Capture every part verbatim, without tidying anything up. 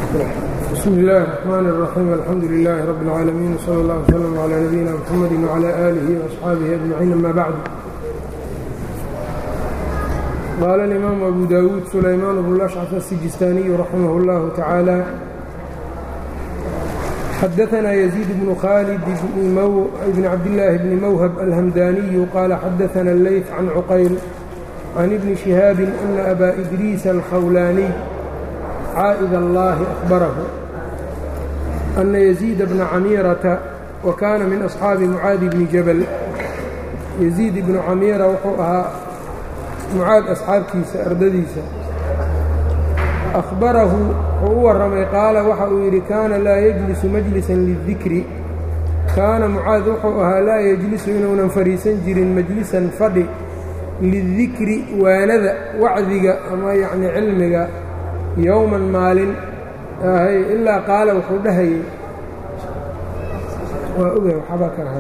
بسم الله الرحمن الرحيم الحمد لله رب العالمين وصلى الله وسلم على نبينا محمد وعلى آله وأصحابه أجمعين أما بعد. قال الإمام أبو داود سليمان بن الأشعث السجستاني رحمه الله تعالى حدثنا يزيد بن خالد بن, مو... بن عبد الله بن موهب الهمداني قال حدثنا الليث عن عقيل عن ابن شهاب أن أبا إدريس الخولاني عائذ الله أخبره أن يزيد بن عميرة وكان من أصحاب معاذ بن جبل. يزيد بن عميرة وحوها معاذ أصحابkiisa ardadiisa أخبره wuu waramay qaala waxa uu yidhi kaana laa yجlisu majliسa للذikri kaana mucaad wuxuu ahaa laa yجlisu inuunan fadhiisan jirin majlisan fadhi lidikri waanada wacdiga ama yacni cilmiga yowman maalin ilaa qaala wuxuu dhahayay waa oga waxbaa ka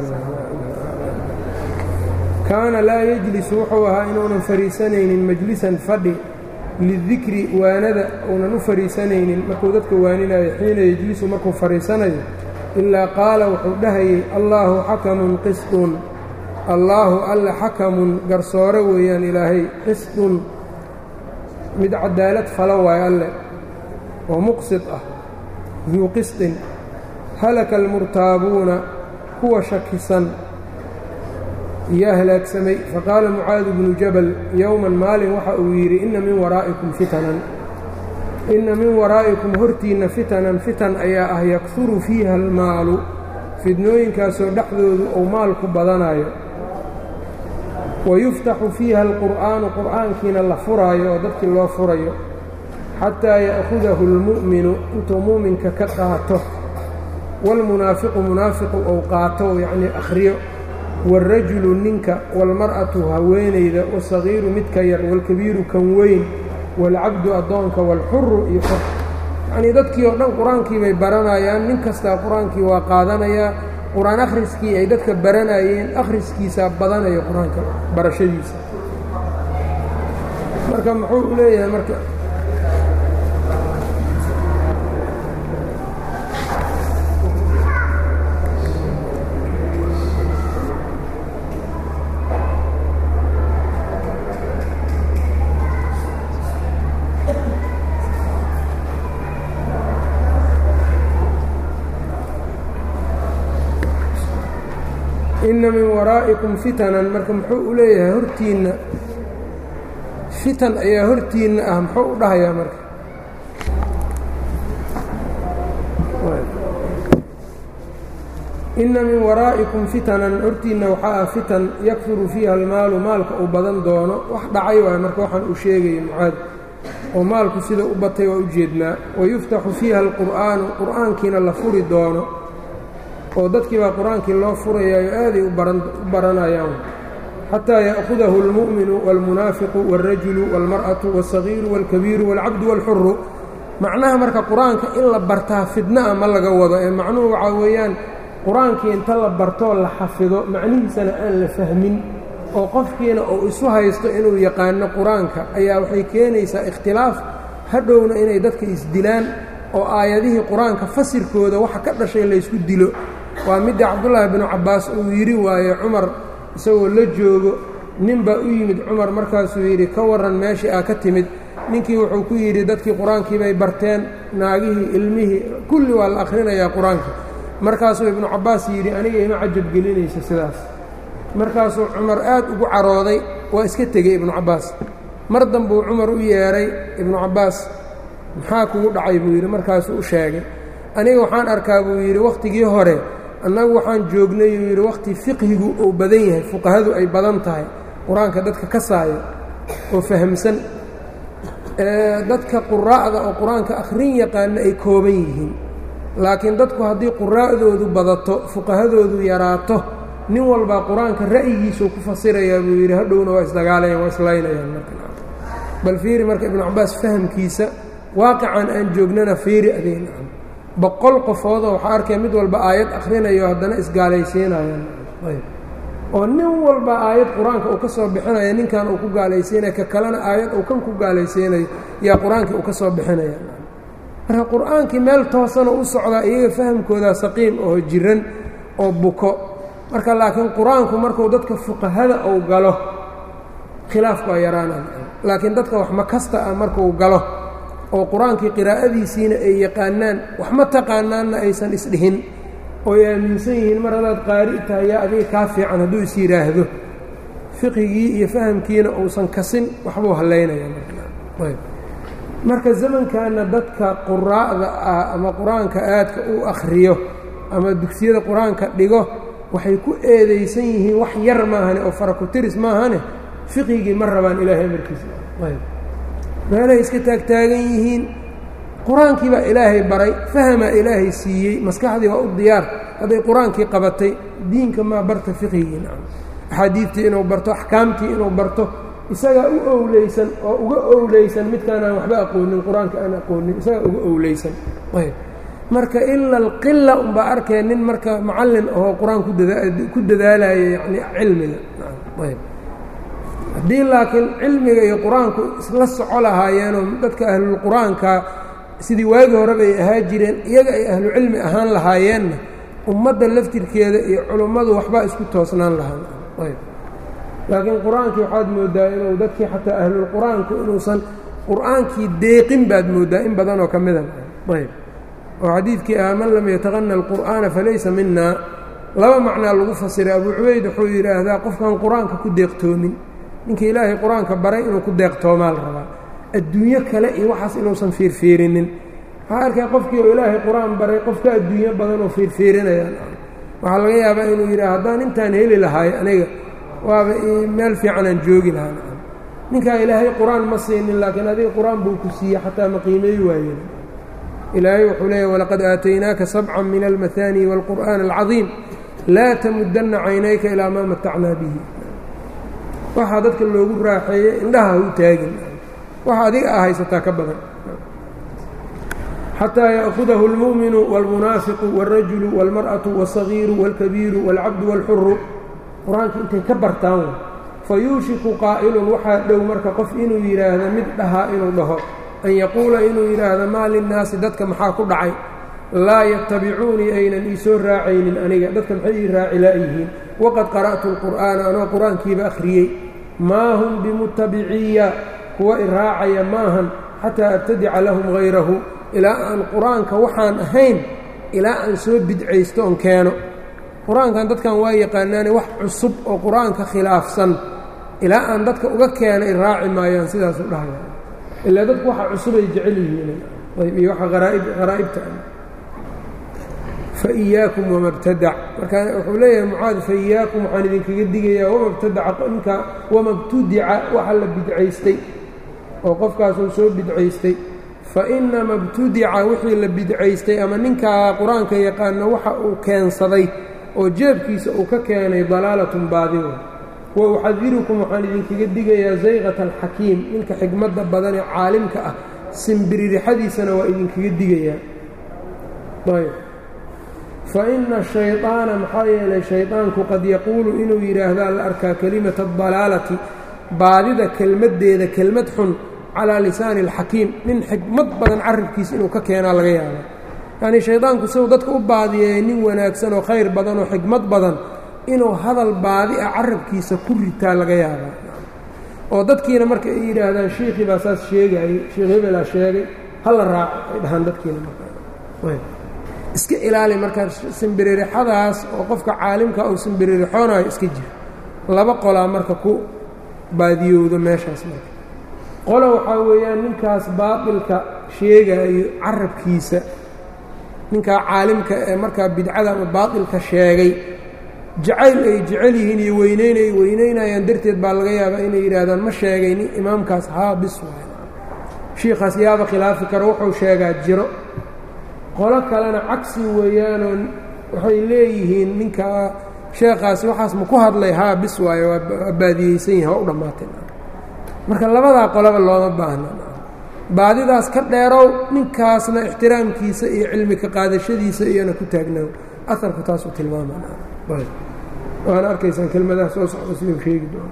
kaana laa yejlisu wuxuu ahaa inuunan fadhiisanaynin majlisan fadhi lidikri waanada uunan u fadhiisanaynin markuu dadka waaninayo xiina yejlisu markuu fadhiisanayo ilaa qaala wuxuu dhahayay allaahu xakamun qisdun allaahu alla xakamun garsoore weeyaan ilaahay qisdun mid cadaalad fala waayo alle oo muqsid ah duu qisdin halaka almurtaabuuna kuwa shakisan yaa halaagsamay faqaala mucaadu bnu jabal yowman maalin waxa uu yidhi inna min waraa'ikum fitanan inna min waraa'ikum hortiinna fitanan fitan ayaa ah yakuru fiiha almaalu fidnooyinkaasoo dhexdoodu uu maalku badanayo wayuftaxu fiiha alqur'aanu qur'aankiina la furaayo oo dadkii loo furayo xataa ya'hudahu almu'minu intuu muuminka ka qaato waalmunaafiqu munaafiqu ou qaato yacnii akhriyo waalrajulu ninka waalmar'atu haweenayda wasagiiru midka yar waalkabiiru kan weyn waalcabdu addoonka waalxuru iyo xor yacnii dadkii oo dhan qur-aankii bay baranayaan nin kastaa qur-aankii waa qaadanayaa qur-aan akhriskii ay dadka baranayeen akhriskiisaa badanaya qur-aanka barashadiisa marka muxuu u leeyahay marka inna min waraa'ikum fitanan marka muxuu u leeyahay hortiinna fitan ayaa hortiinna ah muxuu u dhahayaa marka inna min waraa'ikum fitanan hortiinna waxaa ah fitan yakfuru fiiha almaalu maalka uu badan doono wax dhacay waayo marka waxaan uu sheegaya mucaad oo maalku sida u batay waa u jeednaa wayuftaxu fiiha alqur'aanu qur'aankiina la furi doono oo dadkii baa qur-aankii loo furayaayo aaday u baranayaan xataa ya'hudahu almu'minu waalmunaafiqu waalrajulu waalmar'atu waالsagiiru waalkabiiru waalcabdu waalxuru macnaha marka qur-aanka in la bartaa fidna'a ma laga wado ee macnuhu waxaa weeyaan qur-aankii inta la bartoo la xafido macnihiisana aan la fahmin oo qofkiina uu isu haysto inuu yaqaano qur-aanka ayaa waxay keenaysaa ikhtilaaf hadhowna inay dadka isdilaan oo aayadihii qur-aanka fasirkooda waxa ka dhashay laysku dilo waa midda cabdullaahi binu cabbaas uu yidhi waaye cumar isagoo la joogo nin baa u yimid cumar markaasuu yidhi ka warran meeshii aa ka timid ninkii wuxuu ku yidhi dadkii qur-aankii bay barteen naagihii ilmihii kulli waa la akhrinayaa qur-aanka markaasuu ibnu cabbaas yidhi aniga ima cajab gelinaysa sidaas markaasuu cumar aad ugu carooday waa iska tegey ibnu cabbaas mar dambuu cumar u yeedhay ibnu cabbaas maxaa kugu dhacay buu yidhi markaasuu u sheegay aniga waxaan arkaa buu yidhi wakhtigii hore annagu waxaan joognay uu yidhi wakhti fiqhigu uu badan yahay fuqahadu ay badan tahay qur-aanka dadka ka saayo oo fahamsan dadka quraa'da oo qur-aanka akhrin yaqaana ay kooban yihiin laakiin dadku haddii quraa'doodu badato fuqahadoodu yaraato nin walbaa qur-aanka ra'yigiisuu ku fasirayaa buu yidhi hadhowna waa isdagaalayaan waa islaynayaan marka bal fiiri marka ibnu cabbaas fahamkiisa waaqican aan joognana fiiri adeynacam boqol qofoodoo waxaa arkaya mid walba aayad akhrinayo haddana isgaalaysiinayaan oo nin walba aayad qur-aanka uu ka soo bixinaya ninkan uu ku gaalaysiinaya ka kalena aayad uu kan ku gaalaysiinayo yaa qur-aankii uu ka soo bixinaya marka qur-aankii meel toosana u socdaa iyaga fahamkoodaa saqiim oo jiran oo buko marka laakiin qur-aanku markuu dadka fuqahada uu galo khilaafku waa yaraanaan laakiin dadka wax ma kasta ah markuu galo oo qur-aankii qiraa'adiisiina ay yaqaanaan wax ma taqaanaanna aysan isdhihin ooy aaminsan yihiin mar haddaad qaari tahay yaa adiga kaa fiican hadduu is yidhaahdo fiqigii iyo fahamkiina uusan kasin waxbuu hallaynayaa marka zamankaana dadka quraa'da ah ama qur-aanka aadka u akhriyo ama dugsiyada qur-aanka dhigo waxay ku eedaysan yihiin wax yar maahane oo farakutiris maahane fiqigii ma rabaan ilaahay amarkiisa meelahay iska taagtaagan yihiin qur-aankii baa ilaahay baray fahamaa ilaahay siiyey maskaxdii waa u diyaar hadday qur-aankii qabatay diinka maa barta fiqigii axaadiidtii inuu barto axkaamtii inuu barto isagaa u owleysan oo uga owleysan midkaan aan waxba aqoonin qur-aanka aan aqoonin isagaa uga owleysan ayb marka ila alqila unbaa arkee nin marka macallin ahoo qur-aan ku dadaalaya yani cilmiga ayb haddii laakiin cilmiga iyo qur-aanku isla soco lahaayeenoo dadka ahlulqur-aanka sidii waagi horeba ay ahaa jireen iyaga ay ahlu cilmi ahaan lahaayeenna ummadda laftirkeeda iyo culummadu waxbaa isku toosnaan lahaan ayb laakiin qur-aankii waxaad mooddaa inuu dadkii xataa ahlulqur-aanku inuusan qur-aankii deeqin baad mooddaa in badanoo ka mida ayb oo xadiidkii ah man lam yataqana alqur'aana falaysa minaa laba macnaa lagu fasiray abuu cubayd wuxuu yidhaahdaa qofkaan qur-aanka ku deeqtoomin ninka ilaahay qur-aanka baray inuu ku deeqtoomaa la rabaa adduunyo kale iyo waxaas inuusan fiirfiirinin waxaa arkay qofkii oo ilaahay qur-aan baray qofka adduunyo badan oo fiirfiirinayaan waxaa laga yaabaa inuu yidhaha haddaan intaan heli lahaay aniga waaba meel fiicanaan joogi lahaa ninkaa ilaahay qur-aan ma siinin laakiin adiga qur-aan buu ku siiyey xataa ma qiimeey waayeen ilaahay wuxuu leeyahy walaqad aataynaaka sabcan min almahaani wاlqur'aan alcadiim laa tamudanna caynayka ilaa maa matacnaa bihi waxaa dadka loogu raaxeeyey indhaha ha u taagin waxa adiga a haysataa ka badan xataa ya'kudahu اlmu'minu wاlmunaafiqu wاlrajulu wاlmar'atu wاlsagiiru wاlkabiiru wاlcabdu wاlxuru qur-aanka intay ka bartaan fayuushiku qaa'ilun waxaa dhow marka qof inuu yidhaahdo mid dhahaa inuu dhaho an yaquula inuu yidhaahdo maa linnaasi dadka maxaa ku dhacay laa yatabicuunii aynan ii soo raacaynin aniga dadka maxay ii raaci laayihiin waqad qara'tu alqur'aana anoo qur-aankiiba akhriyey maa hum bimutabiciya kuwa i raacaya maahan xataa abtadica lahum hayrahu ilaa aan qur-aanka waxaan ahayn ilaa aan soo bidcaysto on keeno qur-aankan dadkan waa yaqaanaane wax cusub oo qur-aanka khilaafsan ilaa aan dadka uga keenay raaci maayaan sidaasu dhahaya ilaa dadku waxa cusubay jecel yihiin iyo waxa haraa'ibta fa iyaakum wamabtadac markaa wuxuu leeyahay mucaad fa iyaakum waxaan idinkaga digayaa wamabtadaca ninka wamabtudica waxa la bidcaystay oo qofkaasuu soo bidcaystay fa ina mabtudica wixii la bidcaystay ama ninkaa qur-aanka yaqaano waxa uu keensaday oo jeebkiisa uu ka keenay dalaalatun baadigo wa uxadirukum waxaan idinkaga digayaa zayqata alxakiim ninka xigmadda badan ee caalimka ah simbiririxadiisana waa idinkaga digayaa ayb fa ina shayطaana maxaa yeelay shayطaanku qad yaquulu inuu yidhaahdaa la arkaa kelimata adalaalati baadida kelmaddeeda kelmad xun calaa lisaani alxakiim nin xigmad badan carabkiisa inuu ka keenaa laga yaaba yacnii shaydaanku siduu dadka u baadiyeeyey nin wanaagsan oo khayr badan oo xigmad badan inuu hadal baadi ah carabkiisa ku ritaa laga yaabaa oo dadkiina marka ay yidhaahdaan shiikhii baa saas sheegayey sheekh hebelaa sheegay hala raaco ay dhahaan dadkiina marka iska ilaali marka simbiririxadaas oo qofka caalimka uu simbiririxoonayo iska jira laba qolaa marka ku baadiyowdo meeshaas marka qolo waxaa weeyaan ninkaas baatilka sheegayo carabkiisa ninkaa caalimka ee markaa bidcada ama baatilka sheegay jacayl ay jecel yihiin iyo weyneyn ay weyneynayaan darteed baa laga yaabaa inay yidhaahdaan ma sheegay nin imaamkaas haa bis waay shiikhaas yaaba khilaafi karo wuxuu sheegaa jiro qolo kalena cagsi weeyaanoo waxay leeyihiin ninkaa sheekhaasi waxaas ma ku hadlay haa bis waayo waa baadiyeysan yahay waa u dhammaatay marka labadaa qoloba looma baahna baadidaas ka dheerow ninkaasna ixtiraamkiisa iyo cilmi ka qaadashadiisa iyana ku taagnaaw aarku taasuu tilmaamana waana arkaysaan kelmadaha soo socda siduu sheegi doono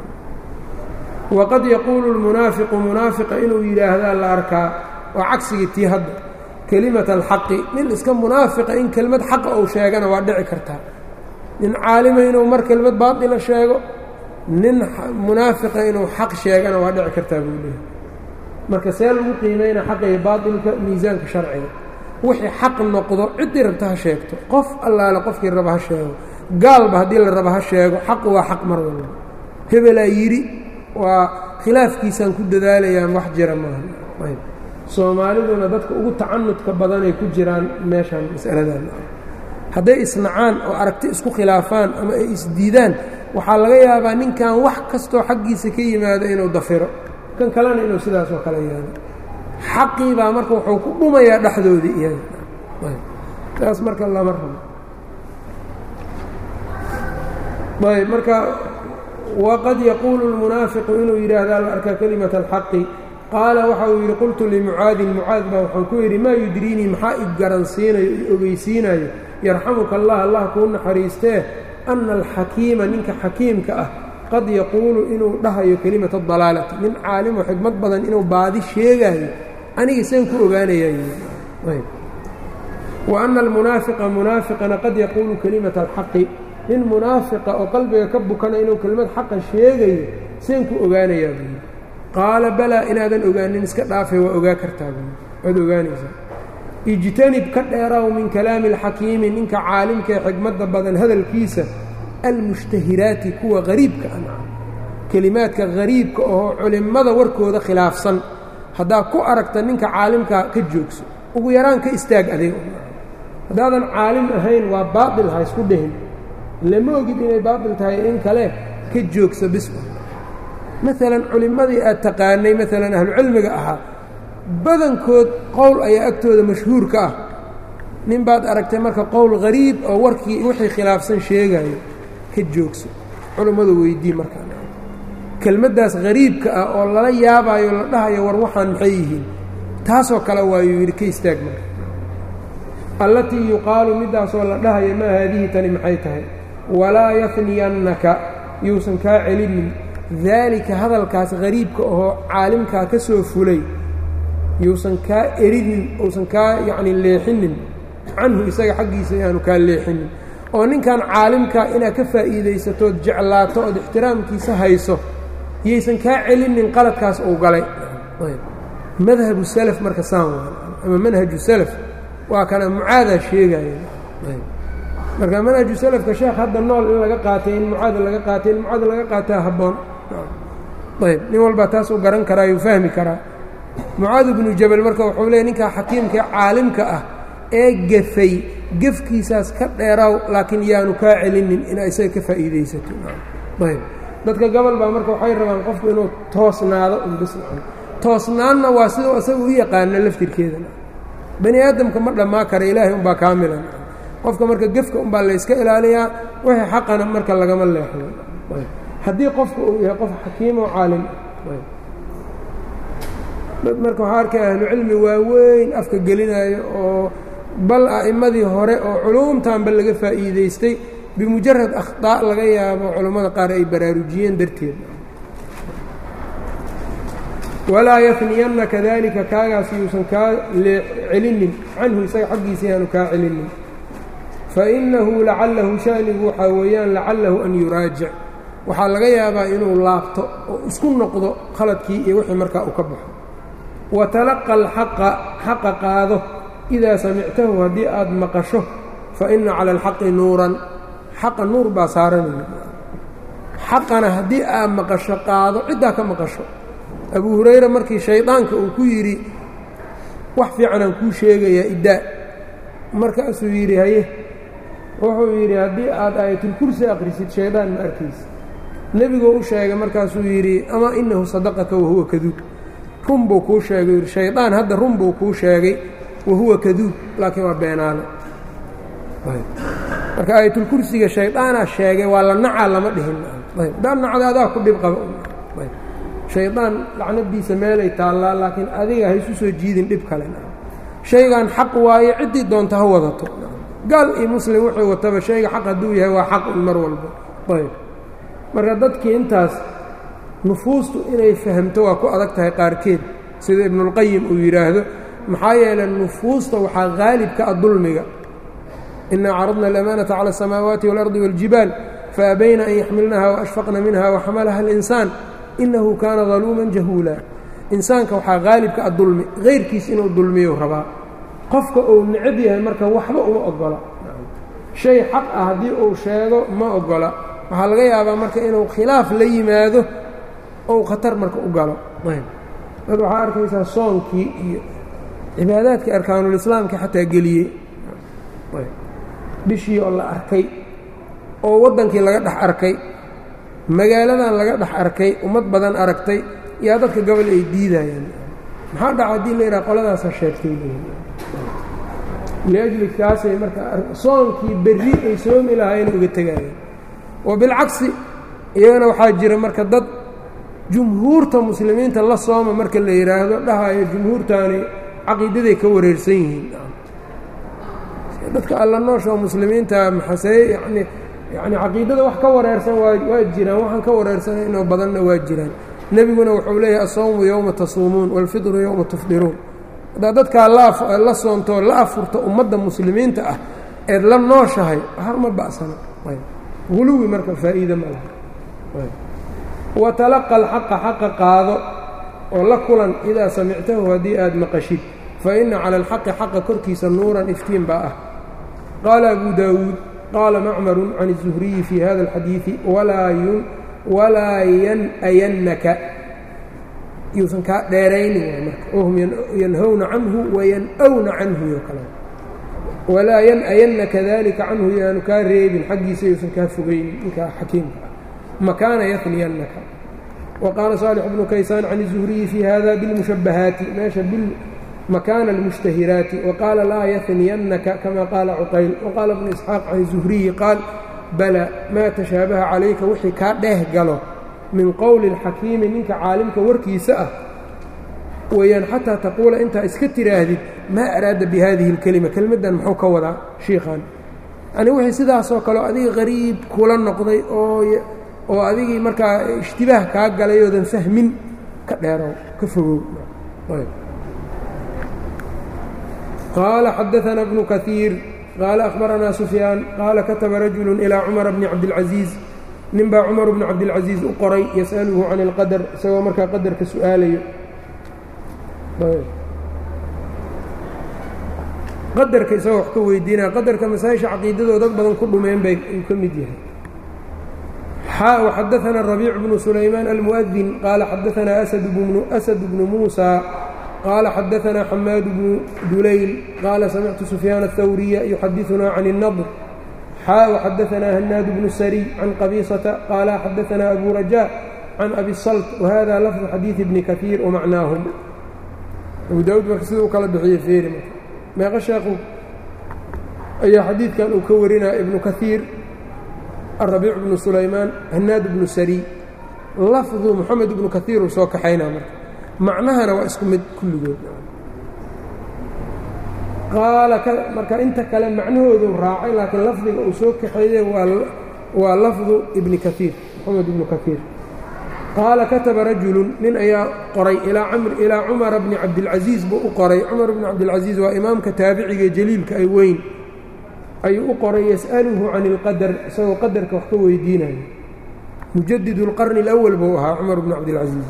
waqad yaquulu lmunaafiqu munaafiqa inuu yidhaahdaa la arkaa waa cagsigii tii hadda kelimata alxaqi nin iska munaafiqa in kelmad xaqa uu sheegana waa dhici kartaa nin caalima inuu mar kelmad baatila sheego nin munaafiqa inuu xaq sheegana waa dhici kartaa buu leeyahay marka see lagu qiimayna xaqa iyo baatilka miisaanka sharciga wixii xaq noqdo ciddii rabta ha sheegto qof allaale qofkii raba ha sheego gaalba haddii la raba ha sheego xaqu waa xaq mar walba hebelaa yidhi waa khilaafkiisaan ku dadaalayaan wax jira maaha ayb soomaaliduna dadka ugu tacanudka badanay ku jiraan meeshan mas'aladan hadday isnacaan oo aragti isku khilaafaan ama ay isdiidaan waxaa laga yaabaa ninkan wax kastoo xaggiisa ka yimaado inuu dafiro kan kalena inuu sidaas oo kale yaado xaqii baa marka wuxuu ku dhumayaa dhexdoodii iyaga taas marka lama rabo ayb marka waqad yaquulu lmunaafiqu inuu yidhaahdaa la arkaa kelimata alxaqi qaala waxa uu yidhi qultu limucaadin mucaad baa waxuu ku yidhi maa yudriinii maxaa i garansiinayo i ogeysiinayo yarxamuka allah allah kuu naxariistee ana alxakiima ninka xakiimka ah qad yaquulu inuu dhahayo kelimata dalaalati nin caalimo xigmad badan inuu baadi sheegaayo aniga seen ku ogaanayaa wa ana almunaafiqa munaafiqana qad yaquulu kelimata alxaqi nin munaafiqa oo qalbiga ka bukana inuu kelimad xaqa sheegayo seen ku ogaanayaa buyi qaala balaa inaadan ogaanin iska dhaafay waa ogaa kartaa buyi waad ogaanaysaa ijtanib ka dheeraaw min kalaami alxakiimi ninka caalimkaee xigmadda badan hadalkiisa almushtahiraati kuwa hariibka ah kelimaadka hariibka oo culimmada warkooda khilaafsan haddaa ku aragta ninka caalimkaa ka joogso ugu yaraan ka istaag adeeg haddaadan caalim ahayn waa baatil ha isku dhehin lama ogid inay baatil tahay in kale ka joogso bis maalan culimmadii aad taqaanay maalan ahlucilmiga ahaa badankood qowl ayaa agtooda mashhuurka ah nin baad aragtay marka qowl hariib oo warkii wixii khilaafsan sheegayo ka joogso culummadu weydii markaa kelmaddaas hariibka ah oo lala yaabaayo la dhahayo war waxaan maxay yihiin taasoo kale waayuu yidhi ka istaag marka allatii yuqaalu middaasoo la dhahayo maa haadihi tani maxay tahay walaa yafniyannaka yuusan kaa celinin daalika hadalkaas hariibka ahoo caalimkaa ka soo fulay yuusan kaa erinin uusan kaa yacni leexinin canhu isaga xaggiisa yaanu kaa leexinin oo ninkan caalimkaa inaad ka faa'iidaysatood jeclaato ood ixtiraamkiisa hayso yaysan kaa celinin qaladkaas uu galay madhabu salaf marka saan waa ama manhaju salaf waa kana mucaadaa sheegaya marka manhaju salafka sheekh hadda nool in laga qaatay in mucaada laga qaatay in mucaada laga qaataa habboon ayb nin walbaa taas u garan karaa yuu fahmi karaa mucaad bnu jabal marka wuxuu leeyay ninkaa xakiimka caalimka ah ee gefay gefkiisaas ka dheeraaw laakiin yaanu kaa celinin inaa isaga ka faa'iidaysato ayb dadka gobol baa marka waxay rabaan qofku inuu toosnaado unbis toosnaanna waa siduu isaga u yaqaano laftirkeeda bani aadamka ma dhammaa kara ilaahay unbaa kaamilan qofka marka gefka unbaa layska ilaaliyaa wixii xaqana marka lagama leexdo haddii qofka uu yahay qof xakiim oo caalim dad marka waxaa arkay ahlucilmi waaweyn afka gelinayo oo bal a'immadii hore oo culuumtaanba laga faa'iidaystay bimujarad akhtaa' laga yaabo culammada qaar ay baraarujiyeen darteed walaa yafniyannaka daalika kaagaas yuusan kaa celinin canhu isaga xaggiisa yaanu kaa celinin fainahu lacalahu shanigu waxaa weeyaan lacalahu an yuraajic waxaa laga yaabaa inuu laabto oo isku noqdo khaladkii iyo wixii markaa u ka baxo watalaqa alxaqa xaqa qaado idaa samictahu haddii aad maqasho fa ina cala alxaqi nuuran xaqa nuur baa saaranaya xaqana haddii aad maqasho qaado ciddaa ka maqasho abuu hurayra markii shaydaanka uu ku yidhi wax fiicanaan kuu sheegayaa iddaa markaasuu yidhi haye wuxuu yidhi haddii aad aayatulkursi akhrisid shaydaan ma arkaysa nebiguu u sheegay markaasuu yidhi amaa inahu sadaqaka wahuwa kaduub run buu kuu sheegay yidhi shaydaan hadda run buu kuu sheegay wahuwa kaduub laakiin waa beenaale marka aayatulkursiga shaydaanaa sheegay waa la nacaa lama dhihin haddaan nacda adaa ku dhib qaba shaydaan lacnadiisa meelay taallaa laakiin adiga haysu soo jiidin dhib kale shaygan xaq waaye ciddii doonta ha wadato gaal iyo muslim wuxuu wataba shayga xaq hadduu yahay waa xaq un mar walba ayb marka dadkii intaas nufuustu inay fahamto waa ku adag tahay qaarkeed sida ibnulqayim uu yidhaahdo maxaa yeelay nufuusta waxaa haalibka ah dulmiga inaa caradna alamaanata cala asamaawaati waalardi wاljibaal faabayna an yaxmilnaha waashfaqna minha waxamalaha alinsaan inahu kaana daluuman jahuula insaanka waxaa haalibka ah dulmi hayrkiis inuu dulmiyu rabaa qofka uu necab yahay marka waxba uma ogola shay xaq ah haddii uu sheego ma ogola waxaa laga yaabaa marka inuu khilaaf la yimaado ou khatar marka u galo dad waxaa arkaysaa soonkii iyo cibaadaadkii arkaanulislaamka xataa geliyey bishii oo la arkay oo waddankii laga dhex arkay magaaladan laga dhex arkay ummad badan aragtay yaa dadka gobol ay diidayaan maxaa dhaca haddii la yidhaha qoladaasa sheegtay liajli kaasay marka soonkii berri ay soomi lahaayeen uga tegaayeen wa bilcagsi iyagana waxaa jira marka dad jumhuurta muslimiinta la sooma marka la yidhaahdo dhahayo jumhuurtaani caqiidaday ka wareersan yihiin dadka alla noosha muslimiinta maxasee yani yani caqiidada wax ka wareersan waa waa jiraan waxaan ka wareersanay inoo badanna waa jiraan nebiguna wuxuu leeyahay asawmu yowma tasuumuun waalfidru yowma tufdiruun haddaa dadkaa la soontoo la afurta ummadda muslimiinta ah eed la nooshahay waxar ma ba'sana guluwi marka faa'iida ma laha watalaqa alxaqa xaqa qaado oo la kulan idaa samictahu haddii aad maqashid fa inna cala alxaqi xaqa korkiisa nuuran iftiin baa ah qaala abu daawuud qaala macmarun can الzuhriyi fii hada اlxadiidi walaa yan'ayannaka yuusan kaa dheeraynin marka ohum yanhowna canhu wayan'wna canhu yo kale walaa yan'ayanaka dalika canhu yaanu kaa reebin xaggiisa yuusan kaa fogaynin ninkaa xakiimka ah makaana yafniyannaka وqاaل صالح بن kaysاn عن الزهرiي في hذا بالمشhبهaaتi meeشha مكان المشhتهiraaتi وqاaل laa yثنiyنka كama qاaل cqayl وqاaل بن إسحاaq عن الزهرiيi qاaل bلى ma تشhaaبهa عalayka wixii kaa dheeh galo min qowli الxakiimi ninka caalimka warkiisa ah weyaan xatىa taquula intaa iska tiraahdid maa أraada bhadihi الكلمة kelmaddan muxuu ka wadaa shiikan yani wixii sidaasoo kaleo adiga qariib kula noqday oo oo adigii markaa ishtibaah kaa galay oodan fahmin ka dheerow ka fogow qaala xadaثana bnu kaثiir qaala akhbaranaa sufyaan qaala kataba rajulu ilىa cumara bni cabdilcaزiiz nin baa cumar bni cabdilcaزiiz u qoray yas'aluhu can اlqadar isagoo markaa qadarka su'aalayo qadarka isagoo wax ka weydiinaya qadarka masaa-isha caqiidadoo dad badan ku dhumeen bay uu ka mid yahay وxadaثna الربيع بن سليمان المؤذن qال xadaثna أسد بن موسى qال xadaثna حmاad بن dulayl qال سمعت سفyان الثورية يxadiثna عن النضر وxadaثna هناad بن السري عن qبيصة qال xadaثna أbو رجاء عن أbي الصلت وhذا لفظ xadيiث بن كثير ومعناهم أبو dاud marka sida u kala bixiye feeri meeqa sheekhu ayaa xadiidkan uu ka warinaya iبن كثير الربيع بن سليمان هناad بن سري lafdu محamed بن kaثيir uu soo kaxaynaa marka macnahana waa isku mid kulligood qaala marka inta kale macnahoodu raacay laakiin lafdiga uu soo kaxeeyey waa lafdu ibni kaثيir محamed بن kaثيir qaala kataba rajulu nin ayaa qoray ilaa cumara bni cabdilcaزiiz buu u qoray cumar bni cabdilcaزiiz waa imaamka taabiciga jaliilka ay weyn ayuu u qoray yas'aluhu can اlqadar isagoo qadarka wax ka weydiinayo mujadid اlqarni اlأwal buu ahaa cumar bn cabdilcaزiiz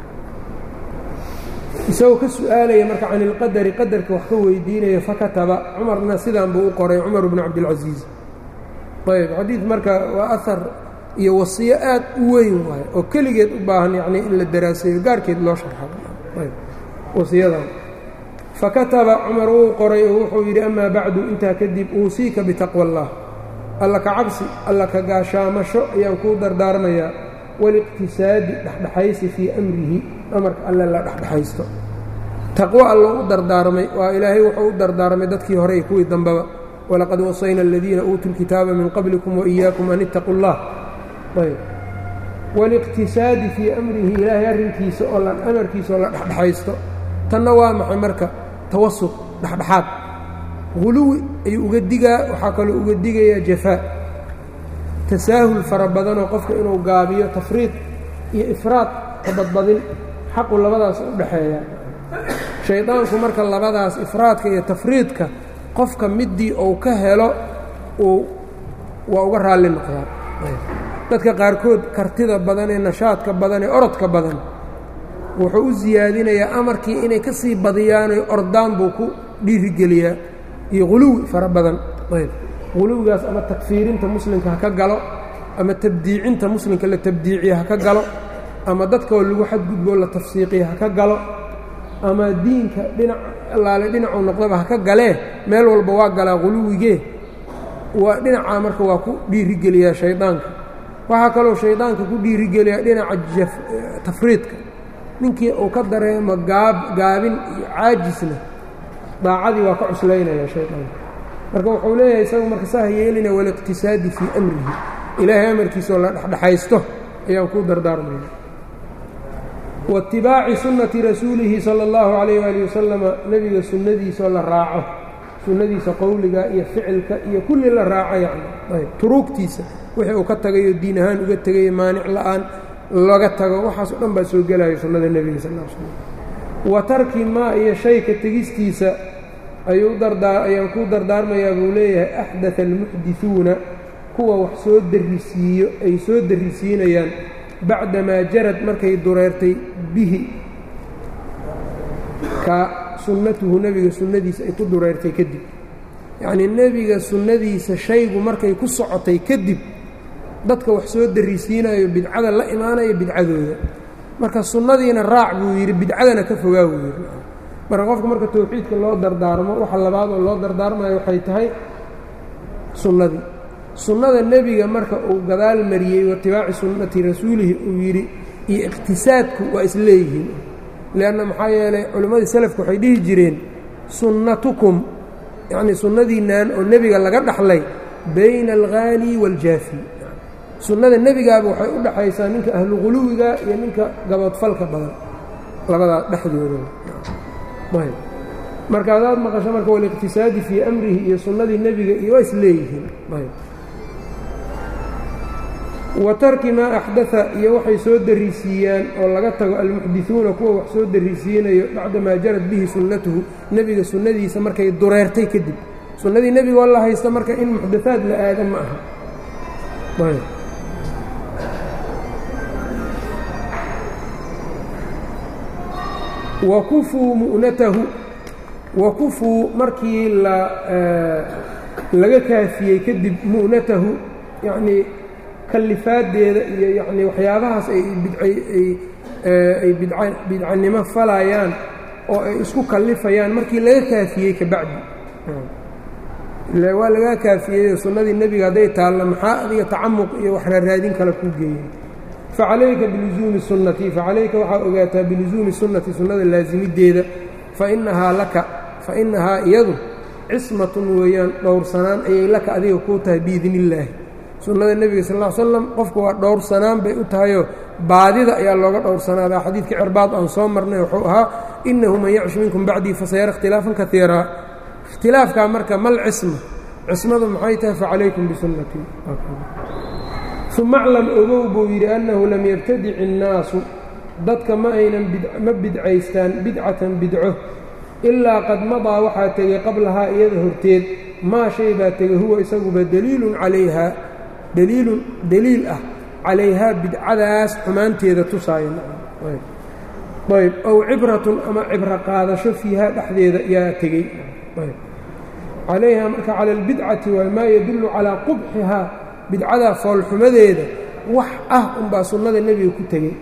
isagoo ka su'aalaya marka can ilqadari qadarka wax ka weydiinaya fakataba cumarna sidaan buu u qoray cumar bn cabdilcaزiiz ayb xadiid marka waa ahar iyo wasiyo aad u weyn waayo oo keligeed u baahan yani in la daraaseeyo gaarkeed loo sharxo ayb wasiyadan fakataba cumar wuu qoray oo wuxuu yidhi amaa bacdu intaa kadib uusiika bitaqwa اllah alla ka cabsi alla ka gaashaamasho ayaan kuu dardaarmayaa waliqtisaadi dhexdhexaysi fii amrihi amarka alle la dhexdhexaysto taqwo alla u dardaarmay waa ilaahay wuxuu u dardaarmay dadkii hore iyo kuwii dambeba walaqad wasayna aladiina uutuu lkitaaba min qablikum waإiyaakum an ittaquu اllah ayb waliqtisaadi fii amrihi ilaahay arrinkiisa oo amarkiisa oo la dhexdhexaysto tanna waa maxay marka tawasuq dhexdhexaad huluwi ayuu uga digaa waxaa kaloo uga digayaa jafaa tasaahul fara badanoo qofka inuu gaabiyo tafriid iyo ifraad ka badbadin xaqu labadaas u dhexeeya shaydaanku marka labadaas ifraadka iyo tafriidka qofka midii uu ka helo uu waa uga raalli noqdaa dadka qaarkood kartida badan ee nashaadka badan ee orodka badan wuxuu u siyaadinayaa amarkii inay ka sii badiyaanoy ordaan buu ku dhiirigeliyaa iyo quluwi fara badan ayb quluwigaas ama takfiirinta muslimka ha ka galo ama tabdiicinta muslimka la tabdiiciya ha ka galo ama dadkoo lagu xadgudboo la tafsiiqiya ha ka galo ama diinka dhinac allaale dhinacuu noqdaba ha ka galee meel walba waa galaa quluwigee waa dhinacaa marka waa ku dhiirigeliyaa shaydaanka waxaa kaloo shaydaanka ku dhiirigeliyaa dhinaca tafriidka ninkii uu ka dareemo gaab gaabin iyo caajisna daacadii waa ka cuslaynaya shaydaanka marka wuxuu leeyahay isagu marka saa yeelina waliqtisaadi fii amrihi ilaahay amarkiisoo la dhexdhexaysto ayaan kuu dardaarmayna waitibaaci sunnati rasuulihi sala allahu calayh waali wasalama nebiga sunnadiisoo la raaco sunnadiisa qowliga iyo ficilka iyo kulli la raaco yacni ayb turuugtiisa wixii uu ka tagayo diin ahaan uga tegayo maanic la'aan laga tago waxaas o dhan baa soo gelayo sunnada nebiga sal l slam wa tarki maa iyo shayka tegistiisa ayuu dardaa ayaan kuu dardaarmayaa buu leeyahay axdaa almuxdisuuna kuwa wax soo darrisiiyo ay soo darrisiinayaan bacdamaa jarad markay dureertay bihi ka sunnatuhu nebiga sunnadiisa ay ku dureertay kadib yacnii nebiga sunnadiisa shaygu markay ku socotay kadib dadka wax soo darrisiinayo bidcada la imaanayo bidcadooda marka sunnadiina raac buu yidhi bidcadana ka fogaa buu yidhi marka qofka marka tawxiidka loo dardaarmo waxa labaad oo loo dardaarmayo waxay tahay sunnadii sunnada nebiga marka uu gadaal mariyey waitibaaci sunnati rasuulihi uu yidhi iyo iqtisaadku waa isleeyihiin leanna maxaa yeelay culimmadii salafku waxay dhihi jireen sunnatukum yacnii sunnadiinnan oo nebiga laga dhaxlay bayna alghaali waaljaafi sunnada nebigaaba waxay u dhaxaysaa ninka ahlu quluwiga iyo ninka gaboodfalka badan labadaa dhexdooda ayb marka adaad maqasho marka waliqtisaadi fii amrihi iyo sunnadii nebiga iyo waa isleeyihiin ayb wa tarki maa axdaa iyo waxay soo darrisiiyaan oo laga tago almuxdisuuna kuwa wax soo darrisiinayo bacdamaa jarad bihi sunnatuhu nebiga sunnadiisa markay dureertay kadib sunnadii nebiga oo la haysta marka in muxdathaad la aada ma aha wa kufuu mu'natahu wa kufuu markii la laga kaafiyey kadib mu'natahu yacnii kalifaadeeda iyo yacnii waxyaabahaas ay bidcay ay bidca bidcanimo falayaan oo ay isku kallifayaan markii laga kaafiyey ka bacdi ile waa laga kaafiyey sunnadii nebiga hadday taalla maxaa adiga tacamuq iyo wax raaraadin kale kuu geeyey facalayka bilusuumi sunnati facalayka waxaa ogaataa bilusuumi sunnati sunnada laasimideeda fainahaa laka fa inahaa iyadu cismatun weeyaan dhowrsanaan ayay laka adiga kuu tahay biidni illaahi sunnada nebiga sal ll ly slam qofku waa dhowrsanaan bay u tahayoo baadida ayaa looga dhowrsanaadaa xadiidkii cirbaad aan soo marnay wuxuu ahaa innahu man yacsh minkum bacdii fasayara ikhtilaafan kaiiraa ikhtilaafkaa marka mal cisma cismadu maxay tahay facalaykum bisunnatii uma aclam ogow buu yidhi annahu lam yabtadic innaasu dadka ma aynan ma bidcaystaan bidcatan bidco ilaa qad madaa waxaa tegey qablahaa iyada horteed maa shay baa tegey huwa isaguba daliilun calayhaa daliilun daliil ah calayhaa bidcadaas xumaanteeda tusaaya ayb ow cibratun ama cibro qaadasho fiihaa dhexdeeda yaa tegey calayhaa marka cala albidcati waa maa yadullu calaa qubxihaa bidcadaa foolxumadeeda wax ah unbaa sunnada nebiga ku tegey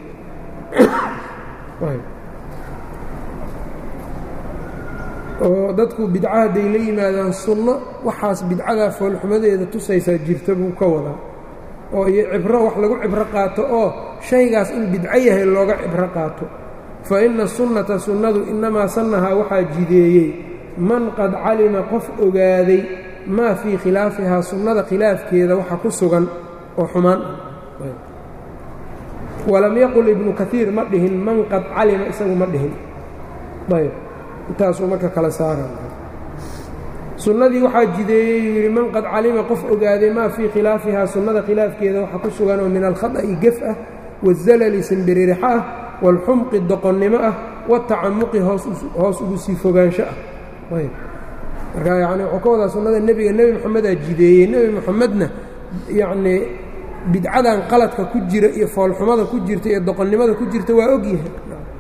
oo dadku bidca hadday la yimaadaan sunno waxaas bidcadaa foolxumadeeda tusaysaa jirta buu ka wadaa oo iyo cibro wax lagu cibro qaato oo shaygaas in bidco yahay looga cibro qaato fa inna sunnata sunnadu innamaa sannahaa waxaa jideeyey man qad calima qof ogaaday maa fii khilaafihaa sunnada khilaafkeeda waxa ku sugan oo xumaan ah walam yaqul ibnu kaiir ma dhihin man qad calima isagu ma dhihin ayb intaasuu marka kala saara sunnadii waxaa jideeyey yuu yidhi man qad calima qof ogaaday maa fii khilaafihaa sunnada khilaafkeeda waxa ku sugan oo min alkhada'i gef ah waalzalali simbiririxa ah waalxumqi doqonnimo ah watacamuqi hoos ugu sii fogaansho ah ayb marka yacni wuxuu ka wadaa sunnada nebiga nebi moxamedaa jideeyey nebi moxamedna yacnii bidcadan qaladka ku jira iyo foolxumada ku jirta iyo doqonnimada ku jirta waa ogyahay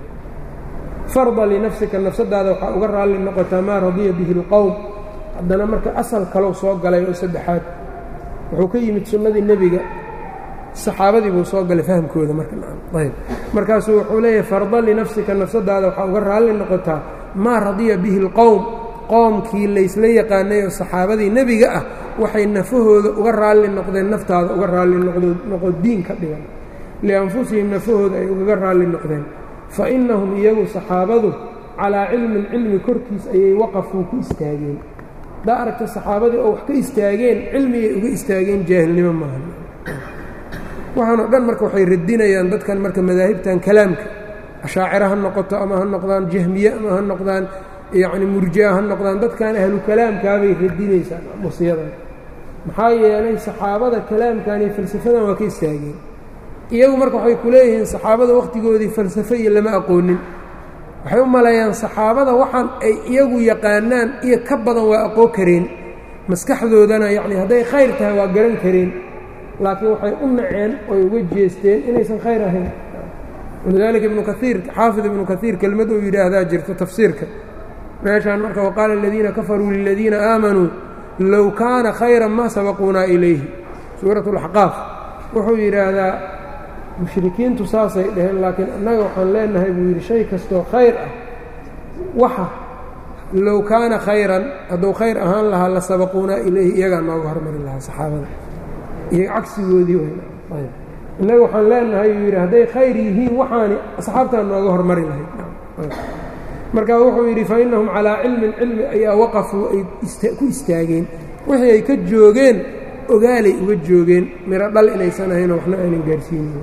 farda linafsika nafsadaada waxaa uga raalli noqotaa maa radiya bihi اlqowm haddana marka asal kalow soo galay oo saddexaad wuxuu ka yimid sunnadii nebiga saxaabadii buu soo galay fahamkooda marka ayb markaasuu wuxuu leeyahay farda linafsika nafsadaada waxaa uga raalli noqotaa maa radiya bihi اlqowm qoomkii laysla yaqaanay oo saxaabadii nebiga ah waxay nafahooda uga raalli noqdeen naftaada uga raalli noqo diin ka dhigan lianfusihim nafahooda ay ugaga raalli noqdeen fa innahum iyagu saxaabadu calaa cilmin cilmi korkiis ayay waqafuu ku istaageen haddaa aragta saxaabadii oo wax ka istaageen cilmigay uga istaageen jaahilnimo maaha waxaanoo dhan marka waxay radinayaan dadkan marka madaahibtan kalaamka ashaacira ha noqoto ama ha noqdaan jahmiye ama ha noqdaan yacni murjia ha noqdaan dadkan ahlu kalaamkaabay radinaysaan musiyadan maxaa yeelay saxaabada kalaamkan iyo falsafadan waa ka istaageen iyagu marka waxay ku leeyihiin saxaabada wakhtigoodii falsafo iyo lama aqoonin waxay u maleeyaan saxaabada waxaan ay iyagu yaqaanaan iyo ka badan waa aqoon kareen maskaxdoodana yacni hadday khayr tahay waa garan kareen laakiin waxay u naceen oy uga jeesteen inaysan khayr ahayn walidaalika ibnu kaiir xaafid ibnu kaiir kelmad uu yidhaahdaa jirto tafsiirka meeshaan marka waqaala aladiina kafaruu liladiina aamanuu low kaana khayran maa sabaquunaa ilayhi suurat اlaxqaaf wuxuu yidhaahdaa mushrikiintu saasay dhaheen laakiin annaga waxaan leenahay buu yidhi shay kastoo khayr ah waxa low kaana khayran hadduu khayr ahaan lahaa la sabaquunaa ilayhi iyagaa nooga hormari lahaa saxaabada iyo cagsigoodii weyna innaga waxaan leenahay uu yidhi hadday khayr yihiin waxaani asxaabtaan nooga hormari lahayd markaa wuxuu yidhi fa innahum calaa cilmin cilmi ayaa waqafuu ay ku istaageen wixii ay ka joogeen ogaalay uga joogeen miro dhal inaysan ahaynoo waxna aynan gaarsiinin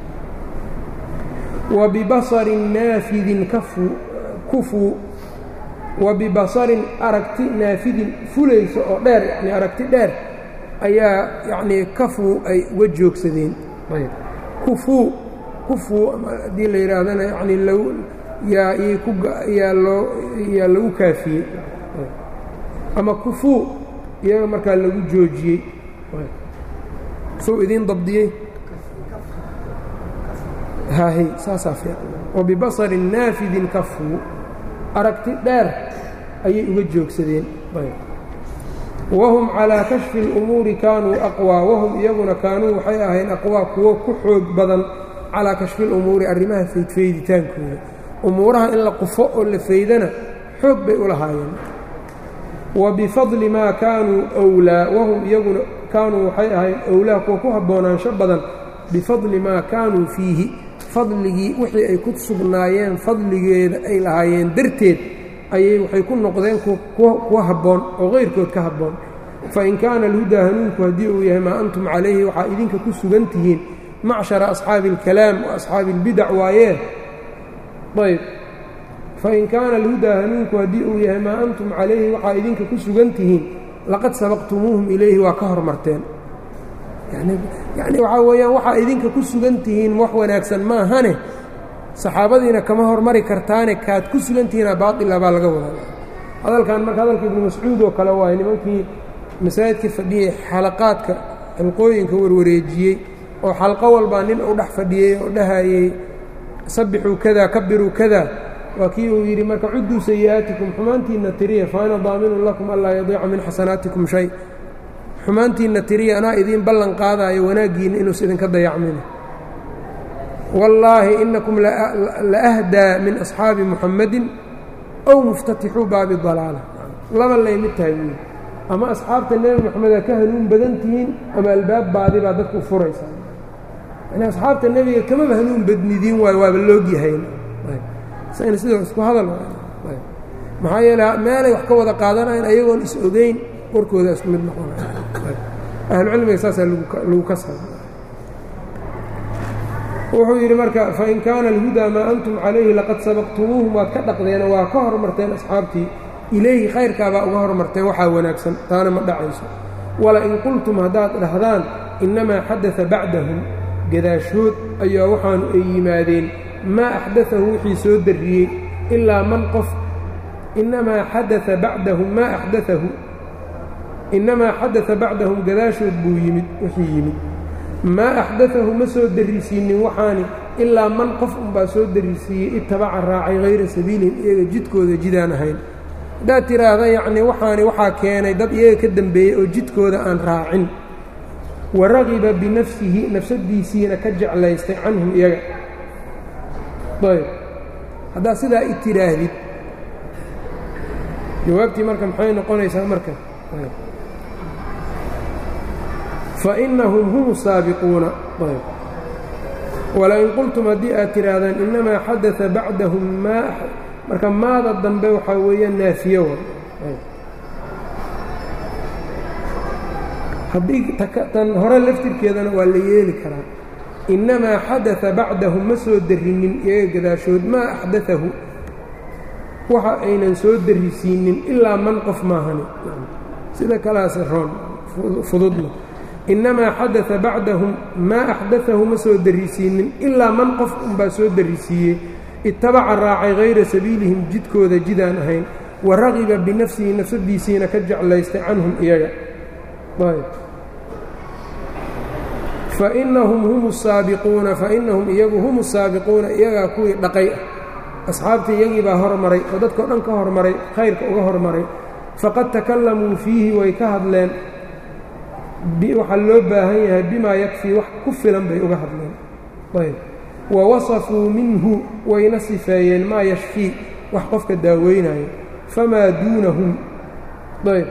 wa bibasarin naafidin kufuu wa bibasarin aragti naafidin fulaysa oo dheer yacnii aragti dheer ayaa yacnii kafuu ay uga joogsadeen kufuu kufuu haddii la yidhaahdana yacnii low yaa yaa loo yaa lagu kaafiyey ama kufuu iyaga markaa lagu joojiyey suu idiin dabdiyey haahy saasaa fiican wabibasarin naafidin kafuu aragti dheer ayay uga joogsadeen wahum calaa kashfi اlumuuri kaanuu aqwaa wahum iyaguna kaanuu waxay ahayn aqwaa kuwo ku xoog badan calaa kashfi اlumuuri arrimaha faydfayditaankooda umuuraha in la qufo oo la faydana xoog bay u lahaayeen wa bifadli maa kaanuu wlaa wahum iyaguna kaanuu waxay ahayn owlaa kuwa ku habboonaansho badan bifadli maa kaanuu fiihi fadligii wixii ay ku sugnaayeen fadligeeda ay lahaayeen darteed ayay waxay ku noqdeen kuwa habboon oo kayrkood ka habboon fain kaana alhudaa hanuunku haddii uu yahay maa antum calayhi waxaa idinka ku sugan tihiin macshara asxaabi اlkalaam wa asxaabi اlbidac waayee ayb fain kaana alhudaa hanuunku haddii uu yahay maa antum calayhi waxaa idinka ku sugan tihiin laqad sabaqtumuuhum ilayhi waa ka hormarteen yani waxaa weeyaan waxaa idinka ku sugan tihiin wax wanaagsan maahane saxaabadiina kama hormari kartaane kaad ku sugan tihiina baaila baa laga wadaa hadalkan marka hadalka ibnu mascuud oo kale waaye nimankii masaajidka fadhiyey xalaqaadka xalqooyinka warwareejiyey oo xalqo walbaa nin u dhex fadhiyey oo dhahayey sabixuu kada kabiruu kada waa kii uu yidhi marka cudduu sayi'aatikum xumaantiinna tiriya fa ana daaminun lakum anlaa yadiica min xasanaatikum shay xumaantiinna tiriya anaa idiin ballan qaadaayo wanaaggiinna inuus idinka dayacmina wallaahi inakum la ahdaa min asxaabi muxammadin ow muftatixuu baabi dalaala laba lay mid tahay buuli ama asxaabta nebi moxamedaa ka hanuun badan tihiin ama albaab baadi baa dadku u furaysaa yani asxaabta nebiga kamaba hanuun badnidiin waayo waaba loogyahayn sayna sidoo isku hadal maxaa yeele meelay wax ka wada qaadanayan ayagoon is ogeyn warkooda isku mid noqonaya ahlucilmiga saasaa lagu kasab wuxuu yidhi marka fain kaana alhudaa maa antum calayhi laqad sabaqtumuuhum waad ka dhaqdeen waa ka hormarteen asxaabtii ilayhi khayrkaabaa uga hormarteen waxaa wanaagsan taana ma dhacayso wala in qultum haddaad dhahdaan innamaa xadada bacdahum gadaashood ayaa waxaanu ay yimaadeen maa axdaahu wixii soo darriyey ilaa man qof inamaa xadaa bacdahum maa axdaahu inamaa xadaa bacdahum gadaashood buu yimid wixii yimid maa axdaahu ma soo darrisiinin waxaani ilaa man qof unbaa soo darrisiiyey itabaca raacay hayra sabiilihim iyaga jidkooda jidaan ahayn haddaad tiraahda yacnii waxaani waxaa keenay dad iyaga ka dembeeyey oo jidkooda aan raacin wa ragiba binafsihi nafsadiisiina ka jeclaystay canhum iyaga ayb haddaad sidaa i tiraahdid jawaabtii marka maxay noqonaysaa marka fainahum hum saabiquuna ayb walain qultum haddii aad tidhaahdaan inamaa xadaa bacdahum maa marka maada dambe waxaa weeyaan naafiyo haddii tan hore laftirkeedana waa la yeeli karaa inamaa xadaa bacdahum ma soo darrinin iyaga gadaashood maa axdaahu waxa aynan soo darrisiinin ilaa man qof maahani sida kalaase roon fududna inamaa xadaa bacdahum maa axdaahu ma soo darrisiinin ilaa man qof unbaa soo darrisiiyey itabaca raacay hayra sabiilihim jidkooda jidaan ahayn wa ragiba binafsihi nafsadiisiina ka jeclaystay canhum iyaga fainahum hum saabiquuna fainahum iyagu hum saabiquuna iyagaa kuwii dhaqay ah asxaabtii iyagii baa hormaray oo dadkao dhan ka hormaray khayrka uga hormaray faqad takallamuu fiihi way ka hadleen waxaa loo baahan yahay bimaa yakfii wax ku filan bay uga hadleen ayb wa wasafuu minhu wayna sifeeyeen maa yashfii wax qofka daaweynayo famaa duunahum ayb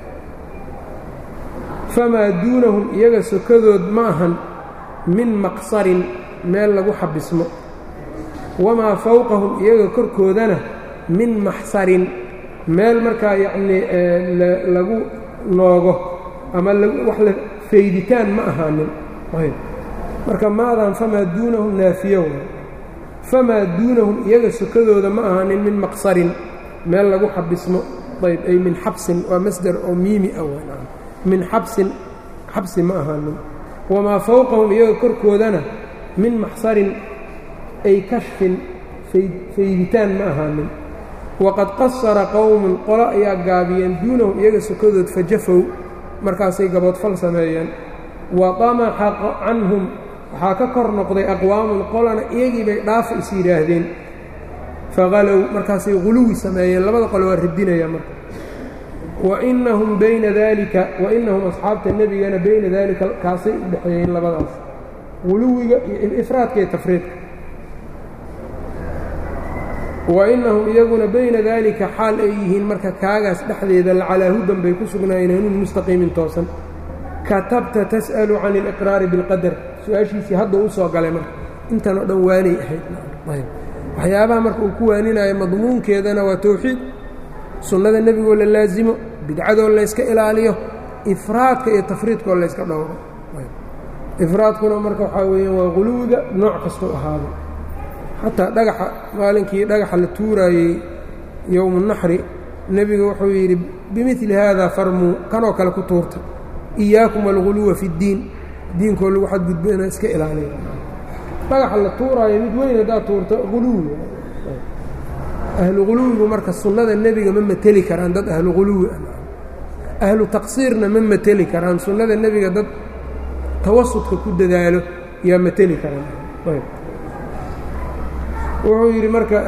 famaa duunahum iyaga sokadood ma ahan min maqsarin meel lagu xabismo wamaa fawqahum iyaga korkoodana min maxsarin meel markaa yacnii lagu noogo ama wax la fayditaan ma ahaanin marka maadan famaa duunahum naafiyo famaa duunahum iyaga sokadooda ma ahaanin min maqsarin meel lagu xabismo ayb ay min xabsin waa masdar oo miimi ah min xabsin xabsi ma ahaanin wamaa fawqahum iyaga korkoodana min maxsarin ay kashfin fayditaan ma ahaanin waqad qasara qowmun qolo ayaa gaabiyeen duunahum iyaga sokadood fajafow markaasay gaboodfal sameeyeen wa damaxa canhum waxaa ka kor noqday aqwaamun qolana iyagii bay dhaafa is yidhaahdeen faqalow markaasay guluwi sameeyeen labada qole waa radinaya marka wainahum bayna dalika wainahum asxaabta nebigana bayna daalika kaasay u dhexeeyeen labadaas guluwiga iyo ifraadka iyo tafriidka wainahum iyaguna bayna daalika xaal ay yihiin marka kaagaas dhexdeeda lacalaa hudan bay ku sugnaayeen hanuun mustaqiimin toosan katabta tas'alu can aliqraari bilqadar su-aashiisii hadda u soo galay marka intan oo dhan waanay ahayd waxyaabaha marka uu ku waaninayo madmuunkeedana waa towxiid sunnada nebigoo la laasimo bidcadoo layska ilaaliyo ifraadka iyo tafriidkoo layska dhowro ifraadkuna marka waxaa weeyaan waa guluwiga nooc kastoo ahaado xataa dhagaxa maalinkii dhagaxa la tuuraayey yowmu naxri nebiga wuxuu yidhi bimili haada farmuu kanoo kale ku tuurta iyaakum alguluwa fi ddiin diinkoo lagu xadgudbo inaan iska ilaaliyo dhagaxa la tuuraayo mid weyn haddaad tuurto guluwi ahlu guluwigu marka sunnada nebiga ma mateli karaan dad ahlu guluwi ah ahlu taqsiirna ma mateli karaan sunnada nebiga dad tawasudka ku dadaalo yaa mateli karaan wuxuu yidhi marka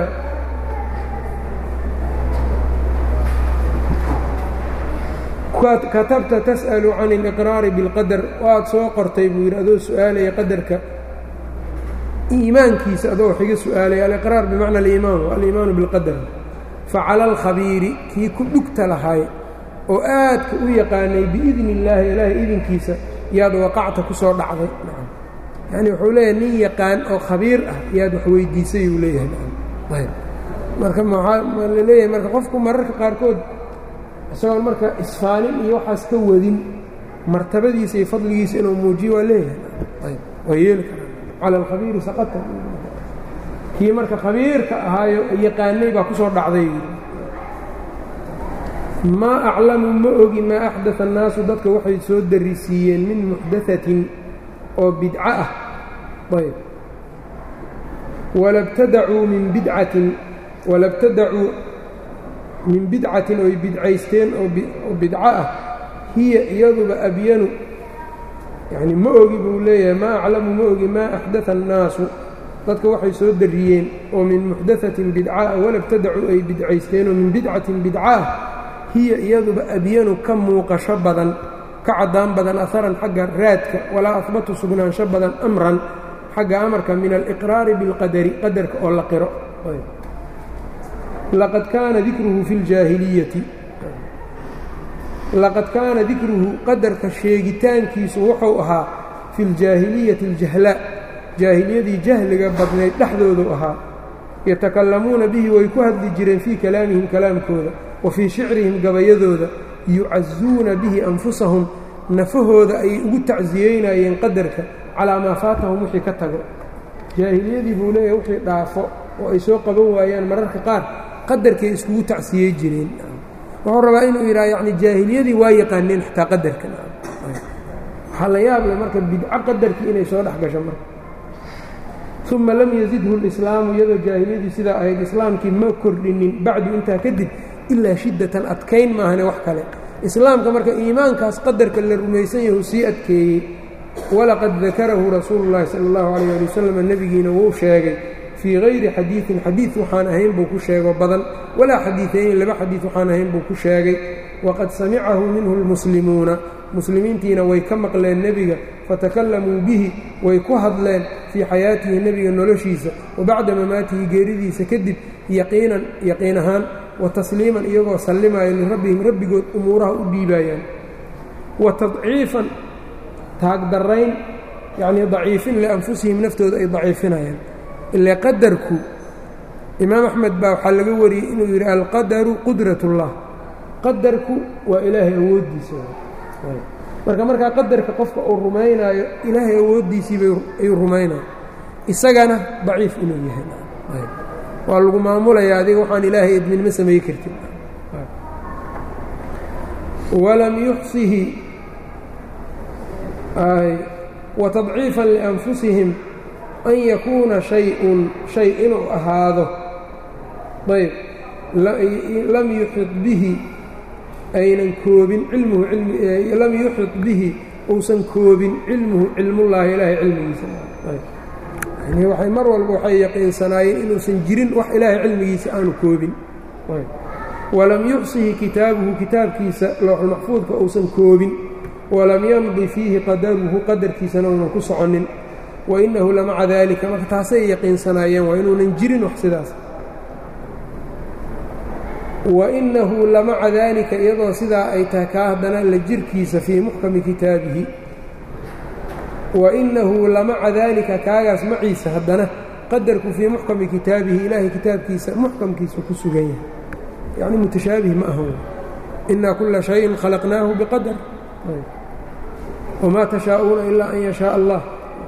katabta tas'alu can aliqraari bilqadar waad soo qortay buu yidhi adoo su-aalaya qadarka iimaankiisa adoo wax iga su-aalaya aliqraar bimacna aliimaan aliimaanu bilqadar facala alkhabiiri kii ku dhugta lahay oo aadka u yaqaanay biidni illaahi ilaahay idinkiisa yaad waqacta ku soo dhacday yani wuxuu leeyahay nin yaqaan oo khabiir ah yaad wax weydiisay uu leeyahay marka maxaa la leeyahay marka qofku mararka qaarkood isagoon marka isfaanin iyo waxaas ka wadin martabadiisa iyo fadligiisa inuu muujiyo waa leeyahay waa yeeli karaa cala alkhabiiri saqata kii marka khabiirka ahaayo yaqaanay baa ku soo dhacday maa aclamu ma ogi maa axdaa annaasu dadka waxay soo darisiiyeen min muxdaatin oo bidco ah ayb wala btadacuu min bidcatin walabtadacuu min bidcatin oy bidcaysteen oo bidco ah hiya iyaduba abyanu yacni ma ogi buu leeyahay maa aclamu ma ogi maa axdaa annaasu dadka waxay soo dariyeen oo min muxdaatin bidcaah walabtadacuu ay bidcaysteen oo min bidcatin bidcaah hiya iyaduba abyanu ka muuqasho badan ka caddaan badan aharan xagga raadka walaa ahbatu sugnaansho badan amran xagga amarka min aliqraari biاlqadari qadarka oo la qiro laqad kaana dikruhu fi ljaahiliyati laqad kaana dikruhu qadarka sheegitaankiisu wuxuu ahaa fi ljaahiliyati aljahlaa jaahiliyadii jahliga badnayd dhexdoodu ahaa yatakallamuuna bihi way ku hadli jireen fii kalaamihim kalaamkooda wa fii shicrihim gabayadooda yucazuuna bihi anfusahum nafahooda ayay ugu tacsiyeynayeen qadarka calaa maa faatahum wixii ka tago jaahiliyadii buu leeyahay wixii dhaafo oo ay soo qaban waayaan mararka qaar qadarkay iskugu tacsiyey jireen wuxuu rabaa inuu yidhaha yacni jaahiliyadii waa yaqaaneen xitaa qadarka waxaa la yaab leh marka bidco qadarkii inay soo dhex gasho marka uma lam yazidhu lislaamu iyadoo jaahiliyadii sidaa ahayd islaamkii ma kordhinin bacdu intaa kadib ilaa shiddatan adkayn maahane wax kale islaamka marka iimaankaas qadarka la rumaysan yahu sii adkeeyey walaqad dakarahu rasuulu llaahi sala allahu calayh ali wasalam nebigiina wuu sheegay fii hayri xadiidin xadiid waxaan ahayn buu ku sheego badan walaa xadiiayni laba xadiid waxaan ahayn buu ku sheegay waqad samicahu minhu lmuslimuuna muslimiintiina way ka maqleen nebiga fatakalamuu bihi way ku hadleen fii xayaatihi nebiga noloshiisa wa bacda mamaatihi geeridiisa kadib yaqiinan yaqiin ahaan wa tasliiman iyagoo sallimaayo lirabbihim rabbigood umuuraha u dhiibaayaan wa tadciifan taagdarayn yacnii daciifin lianfusihim naftooda ay daciifinayaan ilaa qadarku imaam axmed baa waxaa laga wariyey inuu yidhi alqadaru qudrat ullah qadarku waa ilaahay awooddiisa marka markaa qadarka qofka uu rumaynaayo ilaahay awooddiisiibay ayuu rumaynayo isagana daciif inuu yahay waa lagu maamulayaa adiga waxaan ilaahay idmin ma sameey kartin walam yuxsihi watadciifan lianfusihim an yakuuna shay-un shay inuu ahaado ayb lam yuxit bihi aynan koobin cilmuhu lam yuxit bihi uusan koobin cilmuhu cilmullaahi ilaahay cilmigiisa yani waxay mar walba waxay yaqiinsanaayeen inuusan jirin wax ilaahay cilmigiisa aanu koobin walam yuxsihi kitaabuhu kitaabkiisa lowxulmaxfuudka uusan koobin walam yamdi fiihi qadaruhu qadarkiisana uunan ku soconin wainahu lamaca daalika marka taasay yaqiinsanaayeen waa inuunan jirin wax sidaas wainahu lamaca daalika iyadoo sidaa ay tahay kaa haddana la jirkiisa fii muxkami kitaabihi wainahu lamaca daalika kaagaas maciisa haddana qadarku fii muxkami kitaabihi ilaahay kitaabkiisa muxkamkiisa ku sugan yahay yacni mutashaabih ma ahan inaa kula shayin khalaqnaahu biqadar wamaa tashaa'uuna ilaa an yashaaa allah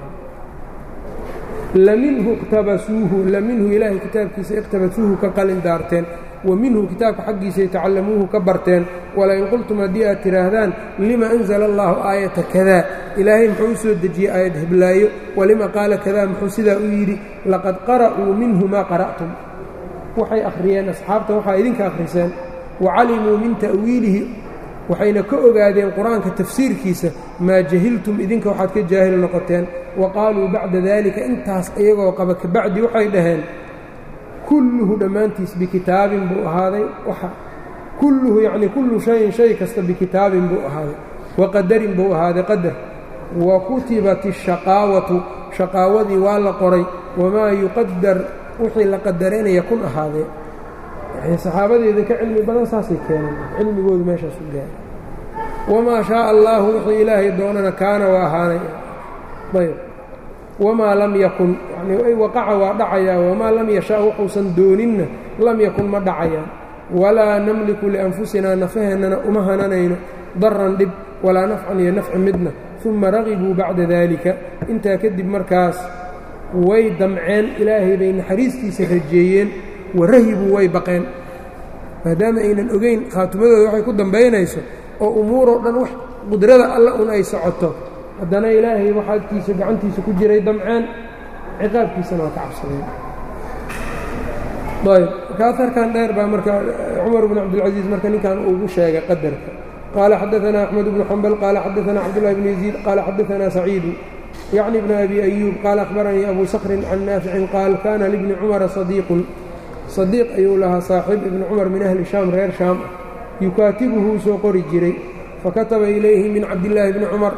laminhu iqtabasuuhu laminhu ilaahay kitaabkiisa iqtabasuuhu ka qalin daarteen wa minhu kitaabka xaggiisa yatacallamuuhu ka barteen walain qultum haddii aad tidhaahdaan lima anzala allaahu aayata kadaa ilaahay muxuu u soo dejiyey aayad heblaayo walima qaala kadaa muxuu sidaa u yidhi laqad qara'uu minhu maa qara'tum waxay akhriyeen asxaabta waxaa idinka akhriseen wa calimuu min ta'wiilihi waxayna ka ogaadeen qur-aanka tafsiirkiisa maa jahiltum idinka waxaad ka jaahil noqoteen wa qaaluu bacda daalika intaas iyagoo qaba kabacdi waxay dhaheen kulluhu dhammaantiis bikitaabin buu ahaaday kulluhu yacnii kullu shayin shay kasta bikitaabin buu ahaaday wa qadarin buu ahaaday qadar wa kutibat ashaqaawatu shaqaawadii waa la qoray wamaa yuqadar wixii la qadaranaya kun ahaadee yani saxaabadeeda ka cilmi badan saasay keeneen cilmigoodu meeshaas u gaaray wamaa shaaa allaahu wixii ilaahay doonana kaana waa ahaanay ayb wamaa lam yakun yani waqaca waa dhacayaa wamaa lam yashaa wuxuusan dooninna lam yakun ma dhacayaan walaa namliku lianfusinaa nafaheennana uma hananayno daran dhib walaa nafcan iyo nafci midna uma ragibuu bacda daalika intaa kadib markaas way damceen ilaahay bay naxariistiisa rajeeyeen warahibuu way baqeen maadaama aynan ogeyn khaatimadooda waxay ku dambaynayso oo umuuroo dhan wax qudrada alla un ay socoto haddana ilaahay waxaadkiisa gacantiisa ku jiray damceen ciqaabkiisana waa ka cabsadeen ayb marka aharkan dheer baa marka cumar bn cabdilcaziiz marka ninkan ugu sheegay qadarka qaala xadaanaa axmed bnu xambal qaala xadaanaa cabdullahi bn yaziid qaala xadaanaa saciidu yacni bn abi ayuub qaala akhbaranii abu sakrin can naaficin qaal kana libni cumara sadiiqun sadiiq ayuu lahaa saaxib ibni cumar min ahli shaam reer shaam ah yukaatibuhu soo qori jiray fakataba ilayhi min cabdillaahi bni cumar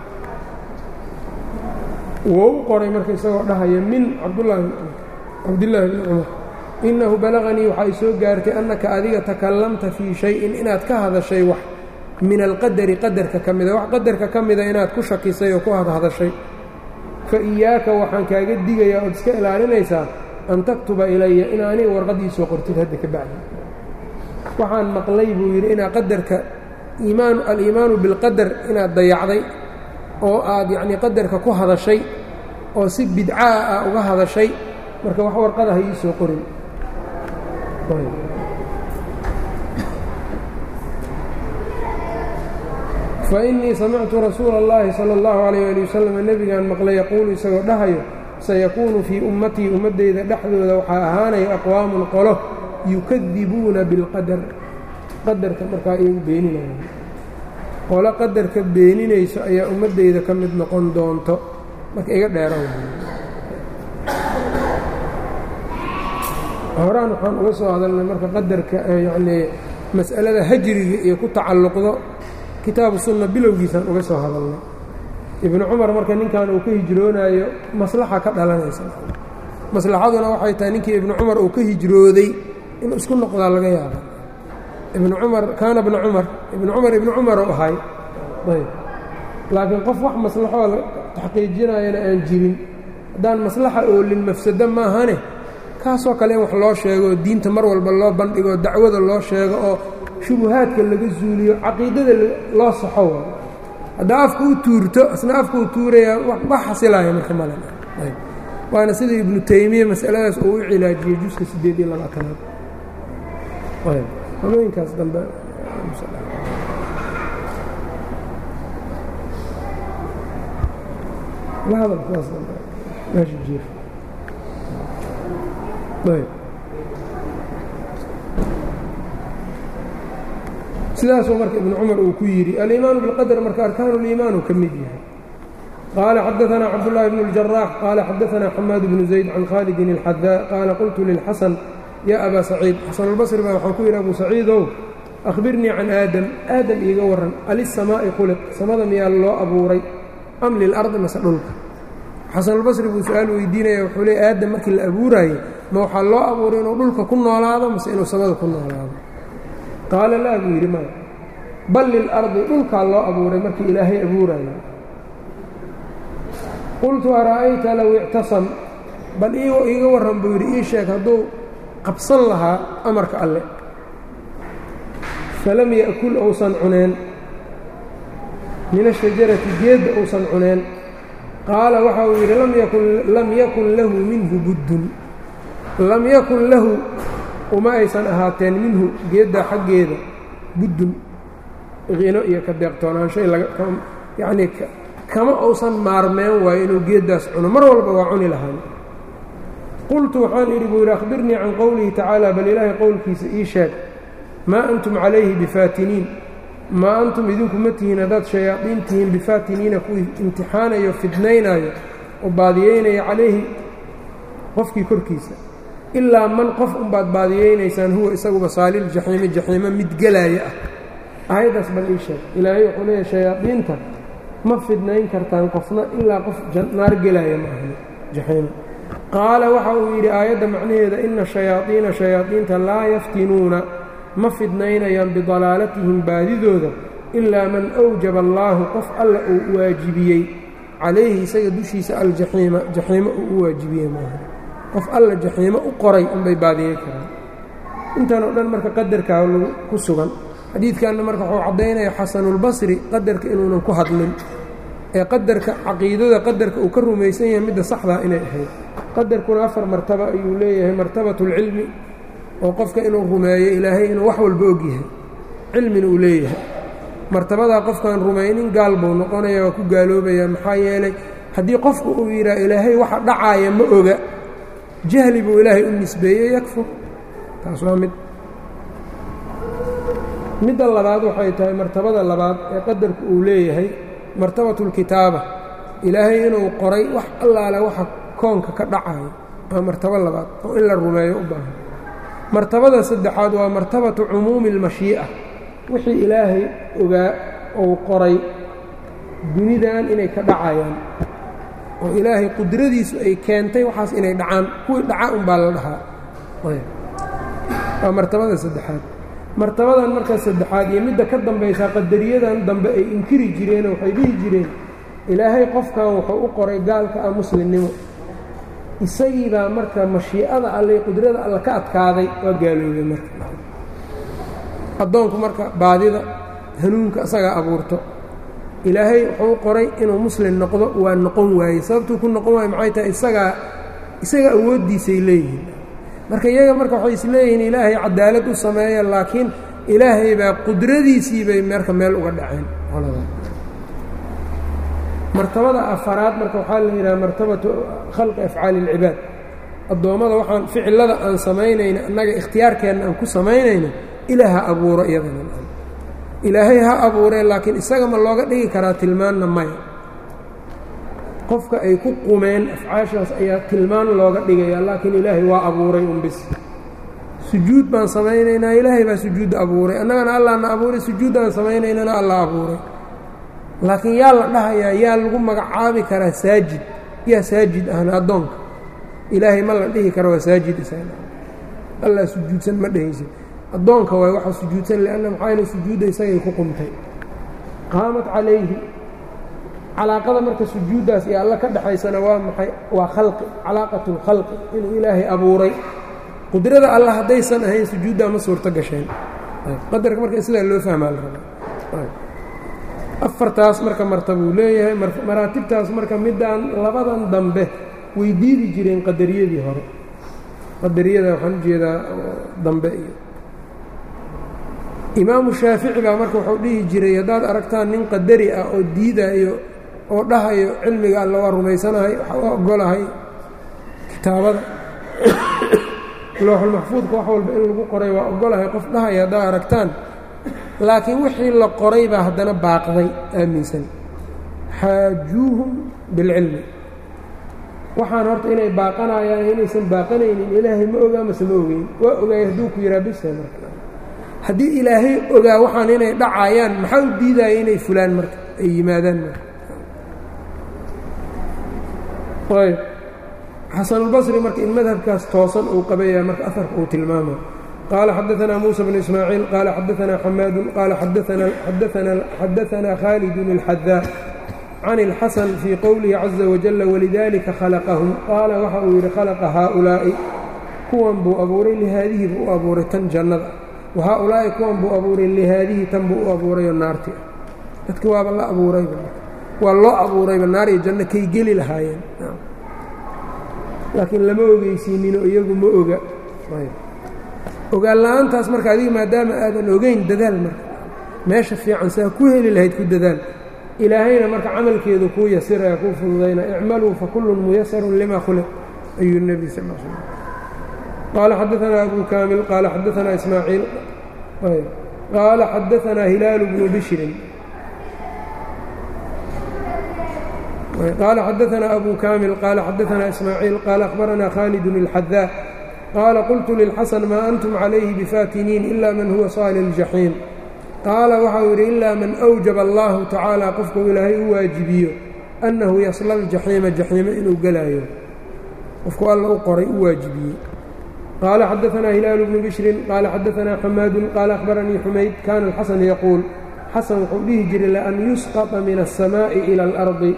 wou u qoray marka isagoo dhahaya min cabdillaahi bni cumar innahu balaganii waxaa i soo gaartay annaka adiga takallamta fii shay-in inaad ka hadashay wax min alqadari qadarka ka mida wax qadarka ka mida inaad ku shakisay oo ku hadhadashay fa iyaaka waxaan kaaga digayaa ood iska ilaalinaysaa an taktuba ilaya in aniga warqaddii soo qortid hadda ka bacdi waxaan maqlay buu yidhi inaad qadarka iimaan aliimaanu bilqadar inaad dayacday oo aad yacnii qadarka ku hadashay oo si bidcaa ah uga hadashay marka wax warqada ha ii soo qorin fa innii samictu rasuula اllahi salى اllahu عalayh ali wasalam nebigaan maqlay yaquulu isagoo dhahayo sayakuunu fii ummatii ummaddeyda dhexdooda waxaa ahaanaya aqwaamun qolo yukadibuuna bilqadar qadarka markaa iyagu beeninaya qolo qadarka beeninayso ayaa ummaddeyda ka mid noqon doonto marka iga dheera horaan waxaan uga soo hadalnay marka qadarka yacnii mas'alada hajriga iyo ku tacalluqdo kitaabu sunna bilowgiisaan uga soo hadalnay ibnu cumar marka ninkan uu ka hijroonaayo maslaxa ka dhalanaysa maslaxaduna waxay tahay ninkii ibnu cumar uu ka hijrooday inuu isku noqdaa laga yaaba ibnu cumar kaana bna cumar ibnu cumar ibnu cumar u ahay ayb laakiin qof wax maslaxoo taxqiijinayana aan jirin haddaan maslaxa oolin mafsado maahane kaasoo kale in wax loo sheego oo diinta mar walba loo bandhigo oo dacwada loo sheego oo shubuhaadka laga zuuliyo caqiidada loo saxo wa haddaa afka u tuurto isna afka u tuurayaa wax xasilaya marka malen ayb waana sida ibnu taymiya masaladaas uu u cilaajiyey juska siddeed iyo labaatanaad ayb hamooyinkaas dambe la hadalkaas dambe meesha jiif ayb sidaasuu marka ibnu cumar uu ku yidhi aliimaanu bilqadar marka arkaanu liimaan uu ka mid yahay qaala xadaanaa cabdullaahi bnu اljaraax qaala xadaanaa xamaad bnu zayd can khaalidin اlxadaa qaala qultu lilxasan yaa abaa saciid xasanulbasri baa waxaan ku yidhi abu saciidow akhbirnii can aadam aadam iiga warran alisamaa'i khuliq samada miyaa loo abuuray am lilardi mase dhulka xasanulbasri buu su-aal weydiinaya wuxuu leey aadam markii la abuuraayey ma waxaa loo abuuray inuu dhulka ku noolaado mase inuu samada ku noolaado qaala laa buu yidhi maya bal lilardi dhulkaa loo abuuray markii ilaahay abuuraayo qultu ara'ayta low ictasam bal iiga warran buu yidhi ii sheeg hadduu qabsan lahaa amarka alle falam ya'kul uusan cuneen min ashajarati geedda uusan cuneen qaala waxa uu yidhi lam yakun lahu minhu buddun lam yakun lahu uma aysan ahaateen minhu geeddaa xaggeeda buddun qino iyo ka deeqtoonaanshay yacnii kama uusan maarmeen waayo inuu geeddaas cuno mar walba waa cuni lahaan qultu waxaan idhi buu yidhi akhbirnii can qowlihi tacaala bal ilaahay qowlkiisa ii sheeg maa antum calayhi bifaatiniin maa antum idinku ma tihiin haddaad shayaadiin tihiin bifaatiniina kuwii imtixaanayo fidnaynaayo oo baadiyeynaya calayhi qofkii korkiisa ilaa man qof unbaad baadiyeynaysaan huwa isaguba saalil jaxiime jaxiimo mid gelaaya ah aayaddaas bal ii sheeg ilaahay wuxuu leeyahay shayaadiinta ma fidnayn kartaan qofna ilaa qof naar gelaaya ma ahni jaxiimo qaala waxa uu yidhi aayadda macnaheeda ina shayaadiina shayaadiinta laa yaftinuuna ma fidnaynayaan bidalaalatihim baadidooda ilaa man awjaba allaahu qof alla uu waajibiyey calayhi isaga dushiisa aljaxiima jaxiimo uu u waajibiyey maaha qof alla jaxiimo u qoray unbay baadiyey karaan intan oo dhan marka qadarkaa lagu ku sugan xadiidkanna marka wuxuu caddaynaya xasanulbasri qadarka inuunan ku hadlin ee qadarka caqiidada qadarka uu ka rumaysan yahay midda saxdaa inay ahayd qadarkuna afar martaba ayuu leeyahay martabatulcilmi oo qofka inuu rumeeyo ilaahay inuu wax walba og yahay cilmina uu leeyahay martabadaa qofkaan rumaynin gaal buu noqonaya waa ku gaaloobayaa maxaa yeelay haddii qofku uu yidhaha ilaahay waxa dhacaaya ma oga jahli buu ilaahay u nisbeeyey yakfur taas waa mid midda labaad waxay tahay martabada labaad ee qadarku uu leeyahay martabatu اlkitaaba ilaahay inuu qoray wax allaale waxa koonka ka dhacayo waa martabo labaad oo in la rumeeyo u baahan martabada saddexaad waa martabatu cumuumi اlmashii'a wixii ilaahay ogaa ou qoray dunidan inay ka dhacayaan oo ilaahay qudradiisu ay keentay waxaas inay dhacaan kuwii dhacaa un baa la dhahaa waa martabada saddexaad martabadan markaa saddexaad iyo midda ka dambaysaa qadariyadan dambe ay inkiri jireenoo waxay dhihi jireen ilaahay qofkan wuxuu u qoray gaalka ah muslimnimo isagii baa marka mashii'ada alle qudrada alle ka adkaaday waa gaaloobay marka addoonku marka baadida hanuunka isagaa abuurto ilaahay wuxuu u qoray inuu muslim noqdo waa noqon waayey sababtuu ku noqon waaye maxay tahay isagaa isaga awooddiisay leeyihiin marka iyaga marka waxay isleeyihiin ilaahay cadaalad u sameeya laakiin ilaahay baa qudradiisii bay marka meel uga dhaceen martabada afaraad marka waxaa la yidhaha martabatu khalqi afcaali اlcibaad addoommada waxaan ficillada aan samaynayno annaga ikhtiyaarkeenna aan ku samaynayno ilaah ha abuuro iyadana ilaahay ha abuuree laakiin isaga ma looga dhigi karaa tilmaanna maya qofka ay ku qumeen afcaashaas ayaa tilmaan looga dhigaya laakiin ilaahay waa abuuray un bis sujuud baan samaynaynaa ilaahay baa sujuudda abuuray annagana allaana abuuray sujuuddaan samaynaynana alla abuuray laakiin yaa la dhahayaa yaa lagu magacaabi karaa saajid yaa saajid ahna addoonka ilaahay ma la dhihi kara waa saajid isaga allah sujuudsan ma dhehaysid addoonka waay waxa sujuudsan lianna maxaa yeele sujuudda isagay ku qumtay qaamat calayhi calaaqada marka sujuuddaas iyo alla ka dhexaysana waa maxay waa khalqi calaaqatu lkhalqi inuu ilaahay abuuray qudrada alla haddaysan ahayn sujuuddaa ma suurto gasheen qadarka marka sidaa loo fahmaa la rabaa afartaas marka martabuu leeyahay maraatibtaas marka middaan labadan dambe way diidi jireen qadariyadii hore qadariyada waxaan ujeedaa dambe iyo imaamu shaafici baa marka wuxuu dhihi jiray haddaad aragtaan nin qadari ah oo diidaayo oo dhahayo cilmiga alla waa rumaysanahay waxa u ogolahay kitaabada looxulmaxfuudka wax walba in lagu qoray waa ogolahay qof dhahaya haddaad aragtaan laakiin wixii la qoray baa haddana baaqday aaminsan xaajuuhum bilcilmi waxaan horta inay baaqanayaan inaysan baaqanaynin ilaahay ma ogaa mase ma ogeyn waa ogaay hadduu ku yihaa bisa marka haddii ilaahay ogaa waxaan inay dhacayaan maxaa u diidaya inay fulaan marka ay yimaadaan marka ayb xasanulbasri marka in madhabkaas toosan uu qabaya marka aharka uu tilmaama qaala xadaanaa muusa bnu ismaaciil qaala xadaanaa xamaadun qaala xadaanaa khaalidun اlxadaa can اlxasan fii qowlihi caza wajala walidalika khalaqahum qaala waxa uu yidhi khalaqa haaulaa'i kuwan buu abuuray lihaadihi buu u abuuray tan jannada wa haaulaa'i kuwan buu abuuray lihaadihi tan buu u abuurayoo naarti ah dadki waaba la abuurayba waa loo abuurayba naar iyo janno kay geli lahaayeen laakiin lama ogeysiinino iyagu ma oga ogaan la-aantaas marka adiga maadaama aadan ogeyn dadaal marka meesha fiican saa ku heli lahayd ku dadaal ilaahayna marka camalkeedu kuu yasiraya kuu fududayna icmaluu fakullun muyasarun lima khuliq ayuu nebi sal l slm qaala xadaanaa abu kaamil qaala xadaanaa ismaaciil qaala xadaanaa hilaalu bnu bishrin qaala xadaanaa abu kaamil qaala xadaanaa ismaaciil qaala akhbaranaa khaalidun اlxadaa qaala qultu lilxasan maa antum calayhi bifaatiniin ila man huwa saali اljaxiim qaala waxau yidhi ilaa man أwjaba allahu tacaala qofkuu ilaahay u waajibiyo annahu yasla aljaxiima jaxiimo inuu gelaayo qofku alla u qoray u waajibiyey qaala xadaanaa hilaalu bnu bishrin qaala xadaanaa xamaadun qaala akhbaranii xumayd kaana alxasan yaquul xasan wuxuu dhihi jiray laan yusqطa min الsamaaءi ilى اlardi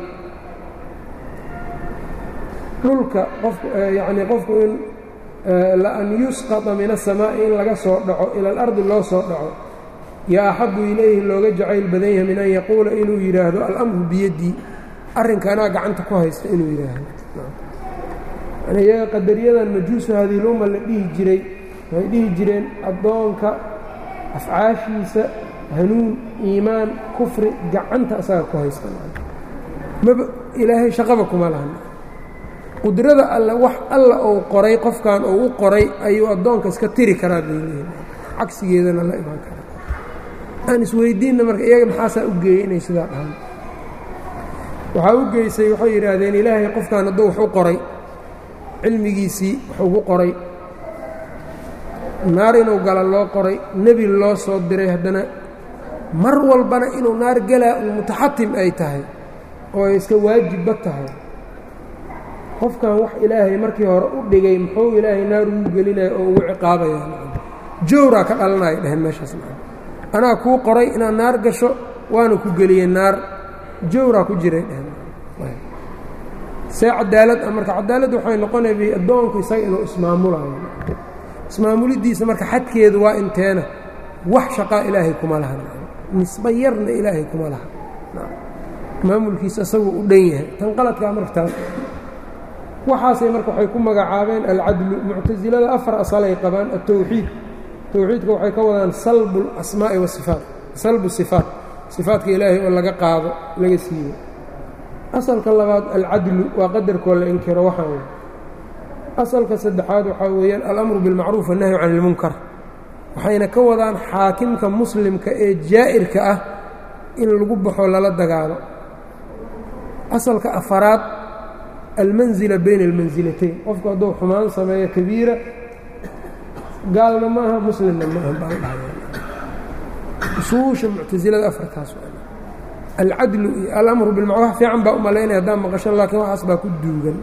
dhulka yani qofku in laan yusqطa min aلsamaaءi in laga soo dhaco ila alardi loo soo dhaco yaa axabu ilayhi looga jacayl badan yahay min an yaquula inuu yidhaahdo alamru biyaddii arrinka anaa gacanta ku haysta inuu yidhaahdo yani iyaga qadariyadan majuusu hadiiluma la dhihi jiray waxay dhihi jireen addoonka afcaashiisa hanuun iimaan kufri gacanta asaga ku haysta maba ilaahay shaqaba kuma lahan qudrada alla wax alla uu qoray qofkan uu u qoray ayuu addoonka iska tiri karaa bay leeyihin cagsigeedana la imaan karaa aan isweydiinna marka iyaga maxaasaa u geeyey inay sidaa dhahaan waxaa u geysay waxay yidhaahdeen ilaahay qofkan hadduu wax u qoray cilmigiisii wax ugu qoray naar inuu gala loo qoray nebi loo soo diray haddana mar walbana inuu naar galaa uu mutaxatim ay tahay oo ay iska waajibba tahay qofkan wax ilaahay markii hore u dhigay muxuu ilaahay naar ugu gelinaya oo ugu ciqaabaya jawraa ka dhalanaya dheheen meeshaas maa anaa kuu qoray inaad naar gasho waana ku geliyey naar jawraa ku jiray dheheen see cadaalad ah marka cadaalad waxay noqonaya bi addoonku isaga inuu ismaamulayo ismaamulidiisa marka xadkeedu waa inteena wax shaqaa ilaahay kuma laha nisba yarna ilaahay kuma laha maamulkiisa isaguu u dhan yahay tan qaladkaa marka taas waxaasay marka waxay ku magacaabeen alcadlu muctasilada afar asalay qabaan altawxiid tawxiidka waxay ka wadaan salbu اlasmaa'i wasifaat salbu sifaat sifaatka ilaahay oo laga qaado laga siiyo asalka labaad alcadlu waa qadarkoo la inkiro waxaan wey asalka saddexaad waxaa weeyaan alamru biاlmacruuf wannahyu can اlmunkar waxayna ka wadaan xaakimka muslimka ee jaa'irka ah in lagu baxo lala dagaalo asalka afaraad almanzila bayna almansilatayn qofku hadduu xumaan sameeyo kabiira gaalna ma aha muslimna ma aha baa dhahay usuusha muctasilada afartaas alcadlu iyo alamru bilmacruuf wax fiican baa u malaynaya haddaan maqasho laakiin waxaas baa ku duugan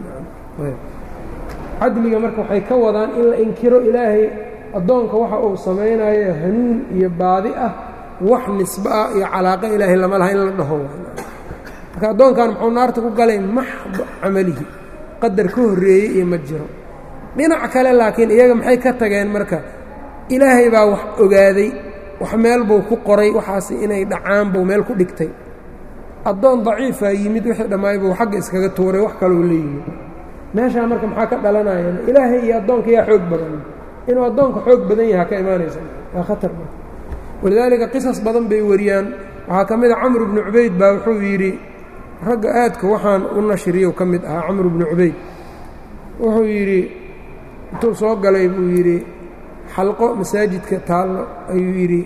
cadliga marka waxay ka wadaan in la inkiro ilaahay addoonka waxa uu samaynayo hanuun iyo baadi ah wax nisbo ah iyo calaaqo ilaahay lama laha in la dhaho marka addoonkan muxuu naarta ku galay maxdo camalihi qadar ka horreeyey iyo ma jiro dhinac kale laakiin iyaga maxay ka tageen marka ilaahay baa wax ogaaday wax meel buu ku qoray waxaasi inay dhacaan buu meel ku dhigtay addoon daciifaa yimid wixii dhammaay buu xagga iskaga tuuray wax kaloo la yimid meeshaa marka maxaa ka dhalanayana ilaahay iyo addoonka yaa xoog badan inuu addoonka xoog badan yaha ka imaanaysa waa khatar marka walidaalika qisas badan bay wariyaan waxaa ka mid a camr bnu cubayd baa wuxuu yidhi ragga aadka waxaan u nashriyow ka mid ahaa camr bnu cubayd wuxuu yidhi intuu soo galay buu yidhi xalqo masaajidka taallo ayuu yidhi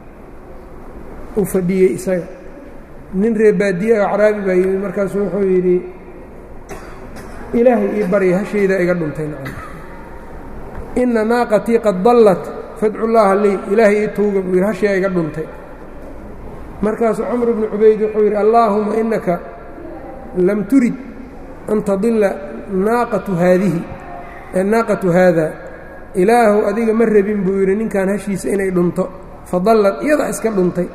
u fadhiyey isaga nin reebaadiye oo acraabi baa yimid markaasuu wuxuu yidhi ilaahay ii barya hashayda iga dhuntay nacam inna naaqatii qad dallat fadcu llaaha lii ilaahay ii tuuga buu yidhi hashiyaa iga dhuntay markaasuu camr bnu cubayd wuxuu yidhi allaahuma innaka lam turid an tadilla naaqatu haadihi naaqatu haada ilaahu adiga ma rabin buu yidhi ninkan hashiisa inay dhunto fadallad iyadaa iska dhuntay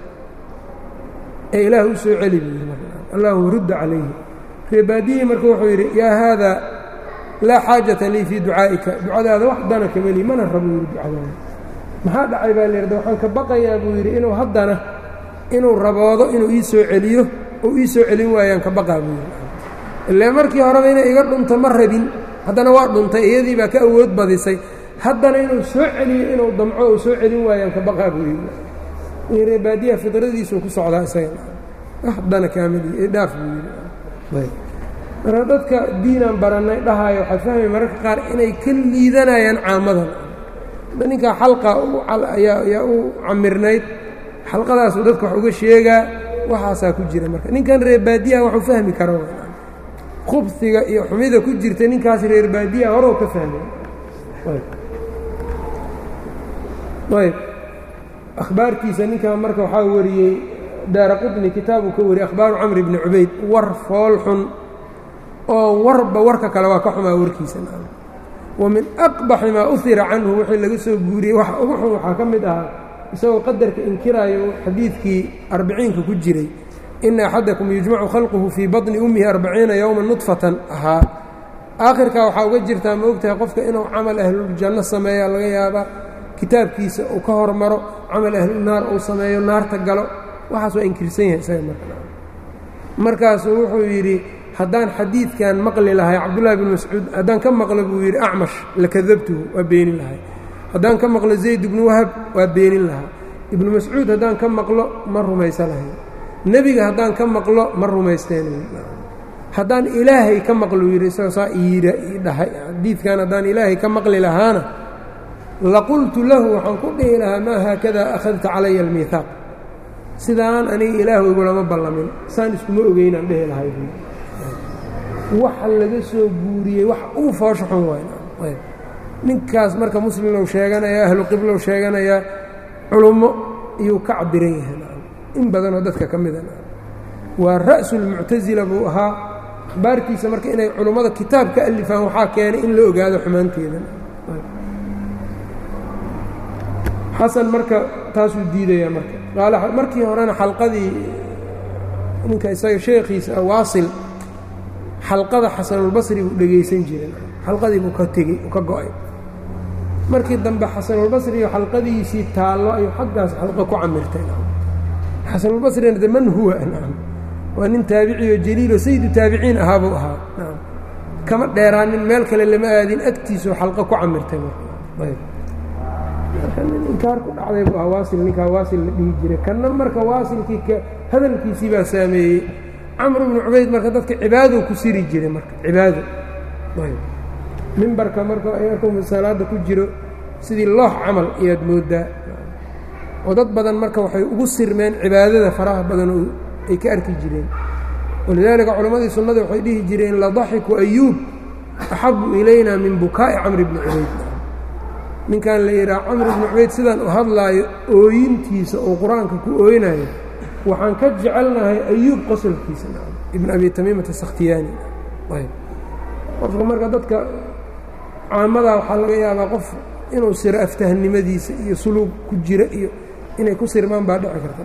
ee ilaahu u soo celi buu yidhi allaahuma rudda calayhi reebaadiyii marka wuxuu yidhi yaa haadaa laa xaajata lii fii ducaa'ika ducadaada wax dana kama lii mana rabo yidhi ducadaada maxaa dhacay baa layidhahda waxaan ka baqayaa buu yidhi inuu haddana inuu raboodo inuu ii soo celiyo oo ii soo celin waayaan ka baqaa buu yidhi illee markii horeba inay iga dhunto ma rabin haddana waa dhuntay iyadii baa ka awood badisay haddana inuu soo celiyo inuu damco uu soo celin waayaan ka baqaa buu yidhi reebaadiyaha fidradiisuu ku socdaa isaga haddana kaamidii dhaaf buu yidhi marka dadka diinaan barannay dhahaayo waxaad fahmay mararka qaar inay ka liidanayaan caamadan ninkaa xalqa ayaa u camirnayd xalqadaasuu dadka wax uga sheegaa waxaasaa ku jira marka ninkan reer baadiyaha waxuu fahmi kara khubsiga iyo xumida ku jirta ninkaas reer baadiyaha horou ka fahmay ayb akhbaartiisa ninkan marka waxaa wariyey daara qutni kitaabuu ka wariyey akhbaaru camr bni cubayd war fool xun oo warba warka kale waa ka xumaa warkiisa wa min aqbaxi maa uhira canhu wixii laga soo guuriyey wax ugu xun waxaa ka mid ahaa isagoo qadarka inkiraayo xadiidkii arbiciinka ku jiray ina axadakum yujmacu khalquhu fii baطni ummihi arbaciina yowma nudfatan ahaa aakhirkaa waxaa uga jirtaa ma ogtahay qofka inuu camal ahluljanno sameeya laga yaabaa kitaabkiisa uu ka hormaro camal ahlunaar uu sameeyo naarta galo waxaas waa inkirsan yahay isaga marka markaasuu wuxuu yidhi haddaan xadiidkan maqli lahay cabdullahi bn mascuud haddaan ka maqlo buu yidhi acmash lakadabtuhu waa beenin lahay haddaan ka maqlo zayd ibnu wahab waa beenin lahaa ibnu mascuud haddaan ka maqlo ma rumaysa lahay nebiga haddaan ka maqlo ma rumaysteen haddaan ilaahay ka maqlu yidhi isagoo saa iidha ii dhahay xadiidkan haddaan ilaahay ka maqli lahaana laqultu lahu waxaan ku dhihi lahaa maa haakadaa akhadta calaya almiihaaq sidaan aniga ilaahu igulama ballamin saan iskuma ogeynaan dhehi lahay waxa laga soo guuriyey wax uu foosho xun waay ninkaas marka muslimlow sheeganayaa ahlu qiblow sheeganayaa culummo iyuu ka cabiran yahay in badanoo dadka ka mida waa ra'sulmuctasila buu ahaa akhbaartiisa marka inay culummada kitaab ka alifaan waxaa keenay in la ogaado xumaanteeda xasan marka taasuu diidayaa marka qaala markii horena xalqadii ninka isaga sheekhiisa waasil xalqada xasanulbasri buu dhegaysan jiray xalqadii buu ka tegey uu ka go-ay markii dambe xasanulbasri iyo xalqadiisii taallo ayuu xaggaas xalqo ku camirtay xasanulbasrina de man huwa nacam waa nin taabiciyo jaliilo sayidu taabiciin ahaa buu ahaa nacam kama dheeraanin meel kale lama aadin agtiisuu xalqo ku camirtay marka ayb marka nin inkaar ku dhacday buu ahaa waasil ninkaa waasil la dhihi jiray kanna marka waasilkii ka hadalkiisii baa saameeyey camr bnu cubayd marka dadka cibaadou ku siri jiray marka cibaado ayb mimbarka marka markuu salaada ku jiro sidii loox camal ayaad moodaa oo dad badan marka waxay ugu sirmeen cibaadada faraha badan oo ay ka arki jireen walidaalika culammadii sunnada waxay dhihi jireen ladaxiku ayuub axabu ilayna min bukaa'i camri bni cubayd ninkan la yidhaha camr bni cubayd sidaan u hadlaayo ooyintiisa oo qur-aanka ku ooynayo waxaan ka jecelnahay ayuub qosolkiisa ibn abi tamiimata sakhtiyaani qofka marka dadka caamadaa waxaa laga yaabaa qof inuu siro aftahnimadiisa iyo suluug ku jira iyo inay ku sirmaan baa dhici karta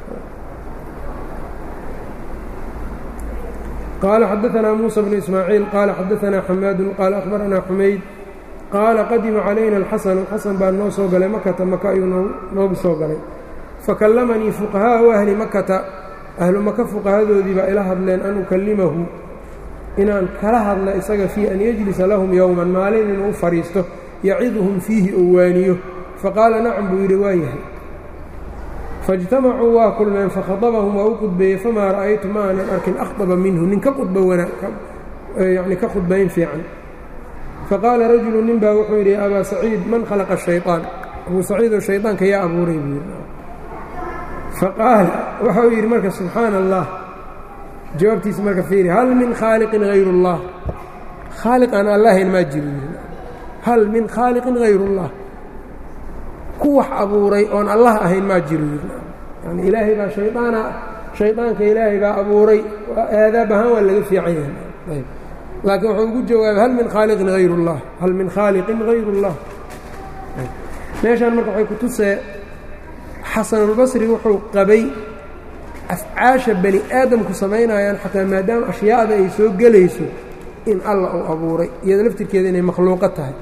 qaala xadaanaa muusa bnu ismaaciil qaala xadaanaa xamaadun qaala akhbaranaa xumayd qaala qadima calayna alxasanu xasan baa noo soo galay makata maka ayuu noogu soo galay fakallamanii fuqahaau ahli makata ahlu maka fuqahadoodii baa ila hadleen an ukallimahu inaan kala hadla isaga fii an yajlisa lahum yowman maalin inuu u fadhiisto yaciduhum fiihi oo waaniyo faqaala nacam buu yidhi waa yahay faاjtamacuu waa kulmeen fakhadabahum waa u qudbeeyey famaa ra'aytu ma aanan arkin akhdaba minhu nin ka qudba yani ka khudbayn fiican faqaala rajulu nin baa wuxuu yidhi ya abaa saciid man khalaqa shayطaan abuu saciid oo shayطaanka yaa abuuray buu yidhi faqaala waxau yidhi marka subxaana allah jawaabtiisa marka fiiri hal min khaaliqin hayr اllah khaaliq aan allahayn maa jiro hal min khaaliqin hayr اllah ku wax abuuray oon allah ahayn maa jiro yani ilaahay baa shaydaana shaydaanka ilaahay baa abuuray aadaab ahaan waa laga fiican yahay ayb laakiin wuxuu ugu jawaabay hal min khaaliqin hayr اllah hal min khaaliqin hayr اllah meeshaan marka waxay ku tusee xasanulbasri wuxuu qabay afcaasha bani aadamku samaynayaan xataa maadaama ashyaada ay soo gelayso in alla uu abuuray iyada laftirkeeda inay makhluuqo tahay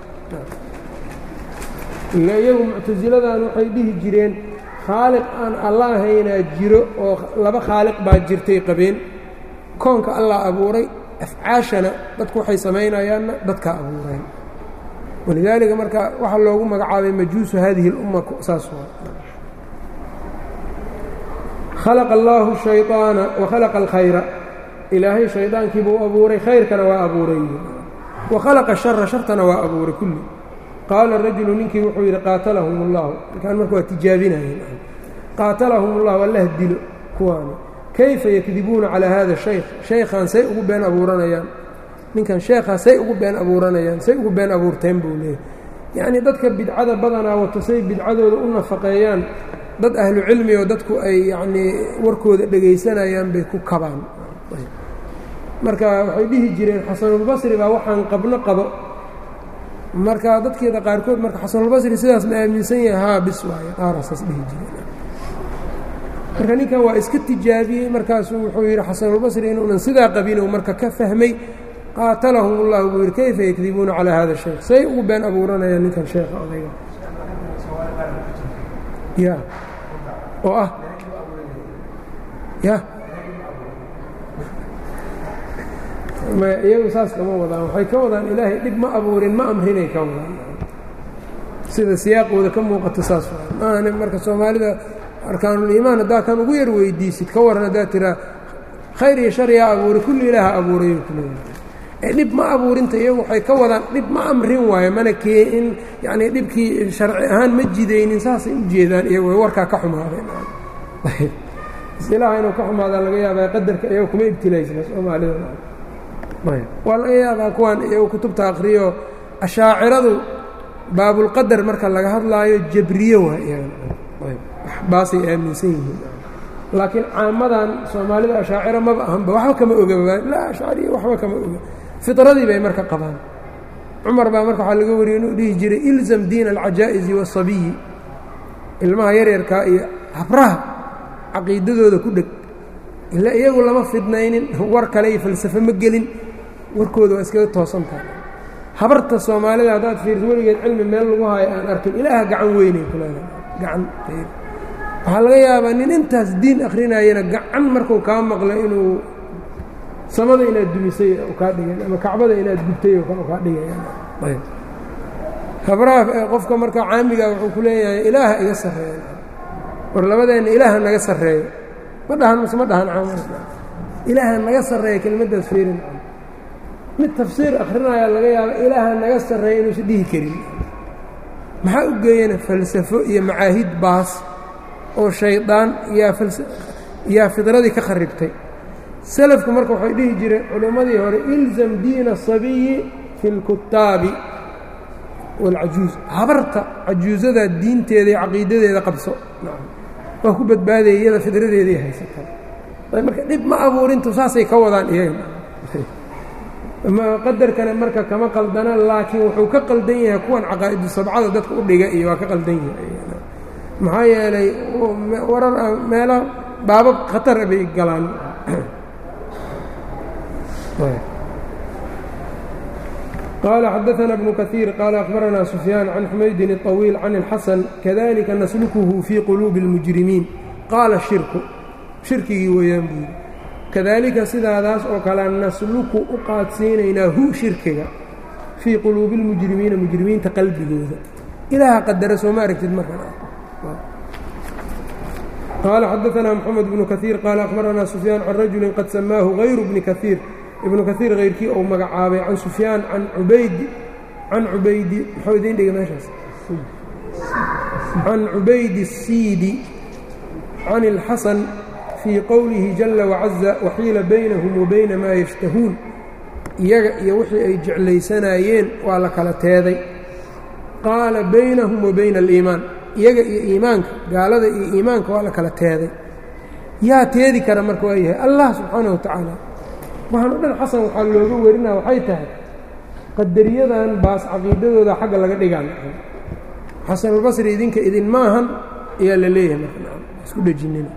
ila iyagu muctasiladan waxay dhihi jireen khaaliq aan alla ahaynaa jiro oo laba khaaliq baa jirtay qabeen koonka allah abuuray afcaashana dadku waxay samaynayaanna dadkaa abuureen walidaalika marka waxaa loogu magacaabay majuusu haadihi اlumma saas waa khalaqa allaahu shayطaana wa khalaqa alkhayra ilaahay shaydaankiibuu abuuray khayrkana waa abuuray wa khalaqa shara shartana waa abuuray kulli qaala rajulu ninkii wuxuu yidhi qaatalahum اllahu ninkaan marka waa tijaabinayeen qaatalahum اllahu allah dilo kuwaani kayfa yakdibuuna calaa hada shaykh shaykhaan say ugu been abuuranayaan ninkan sheekhaa say ugu been abuuranayaan say ugu been abuurteen buu leeyahy yacnii dadka bidcada badanaa wato say bidcadooda u nafaqeeyaan dad ahlu cilmi oo dadku ay yacnii warkooda dhegaysanayaan bay ku kabaan marka waxay dhihi jireen xasanulbasri baa waxaan qabno qabo marka dadkeeda qaarkood marka xasanulbasri sidaas ma aaminsan yahay haa bis waaye qaaraasaas dhihi jireen marka ninkan waa iska tijaabiyey markaasuu wuxuu yidhi xasanulbasri inuunan sidaa qabin uu marka ka fahmay qaatalahum ullahu buu yidhi kayfa yakdibuuna calaa hada shaykh say ugu been abuuranayaan ninkan sheekha odayga ya oo ah ya iyagu saas kama wadaan waxay ka wadaan ilaahay dhib ma abuurin ma amrinay ka wadaan sida siyaaqooda ka muuqato saas maahan marka soomaalida arkaanuliimaan haddaa kan ugu yar weydiisid ka waran haddaa tiraa khayr iyo shar yaa abuuray kulli ilaaha abuurayuu ku leeyahay ee dhib ma abuurinta iyagu waxay ka wadaan dhib ma amrin waayo mana kee in yacnii dhibkii sharci ahaan ma jidaynin saasay u jeedaan iyagu way warkaa ka xumaadeen isilaaha inuu ka xumaadaan laga yaabaa qadarka iyago kuma ibtilaysna soomaalida waa laga yaabaa kuwan iyagu kutubta akhriyo ashaaciradu baabulqadar marka laga hadlaayo jabriye waa iyabaasay aaminsan yihiin laakiin caamadan soomaalida ashaaciro maba ahanba waxba kama oga laa ashcariya waxba kama oga fitradii bay marka qabaan cumar baa marka waxaa laga wariyey inuu dhihi jiray ilzam diina alcajaa'izi waasabiyi ilmaha yaryarkaa iyo habraha caqiidadooda ku dheg ila iyagu lama fidnaynin war kale iyo falsafo ma gelin warkooda waa iskaga toosan tahay habarta soomaalida haddaad fiirto weligeed cilmi meel lagu haayo aan arkin ilaaha gacan weynay ku leedahay gacan waxaa laga yaabaa nin intaas diin akrinayana gacan markuu kaa maqlo inuu samada inaad dumisay kaa dhigeen ama kacbada inaad gubtay kaa dhigayaan habraha qofka marka caamiga wuxuu ku leeyahay ilaaha iga sarreeya war labadeenna ilaaha naga sarreeyo ma dhahan mase ma dhahan caamada ilaaha naga sarreeya kelmaddaas fiirin mid tafsiir akrinaya laga yaaba ilaaha naga sarreeya inuusan dhihi karin maxaa u geeyana falsafo iyo macaahid baas oo shaydaan yaa yaa fidradii ka kharibtay salafku marka waxay dhihi jireen culimmadii hore ilzam diina asabiyi fi اlkutaabi wاlcajuuz habarta cajuuzadaa diinteeda iyo caqiidadeeda qabso waa ku badbaadaya iyada fidradeedii haysataa marka dhib ma abuurintu saasay ka wadaan iyaga qadarkana marka kama qaldana laakiin wuxuu ka qaldan yahay kuwan caqaa'idu sabcada dadka u dhiga iyo waa ka qaldan yahay maxaa yeelay warar meelo baabab khatara bay galaan qaala xadaثna بن kaثيir qaala أخbaranaa سufyaan can xumaydin الطawiil can الxasan kadalika naslukuhu fii quluubi الmujrimiin qaala shirku shirkigii weeyaan buu yidhi kadalika sidaadaas oo kale nasluku u qaadsiinaynaa hu shirkiga fii quluubi اlmujrimiina mujrimiinta qalbigooda ilaaha qadara sooma aragtid markan qaala xadaثna mxamed bnu kaثiir qaala أخbaranaa sufyaan can rajuli qad samaahu غayru bni kaثiir ibnu kaثiir hayrkii ou magacaabay can sufyaan can ubaydi can ubaydi muxuu idiin dhiga meeshaas can cubaydi الsiidi can اlxasan fii qowlihi jala wacaza waxiila baynahum wa bayna maa yashtahuun iyaga iyo wixii ay jeclaysanaayeen waa la kala teeday qaala baynahum wa bayna aliimaan iyaga iyo iimaanka gaalada iyo iimaanka waa la kala teeday yaa teedi kara marka waa yahay allah subxaanaه wa tacaala waxaan o dhan xasan waxaa looga warinaa waxay tahay qadariyadan baas caqiidadooda xagga laga dhigaan xasanulbasri idinka idin maahan ayaa la leeyahay marka isku dhejinina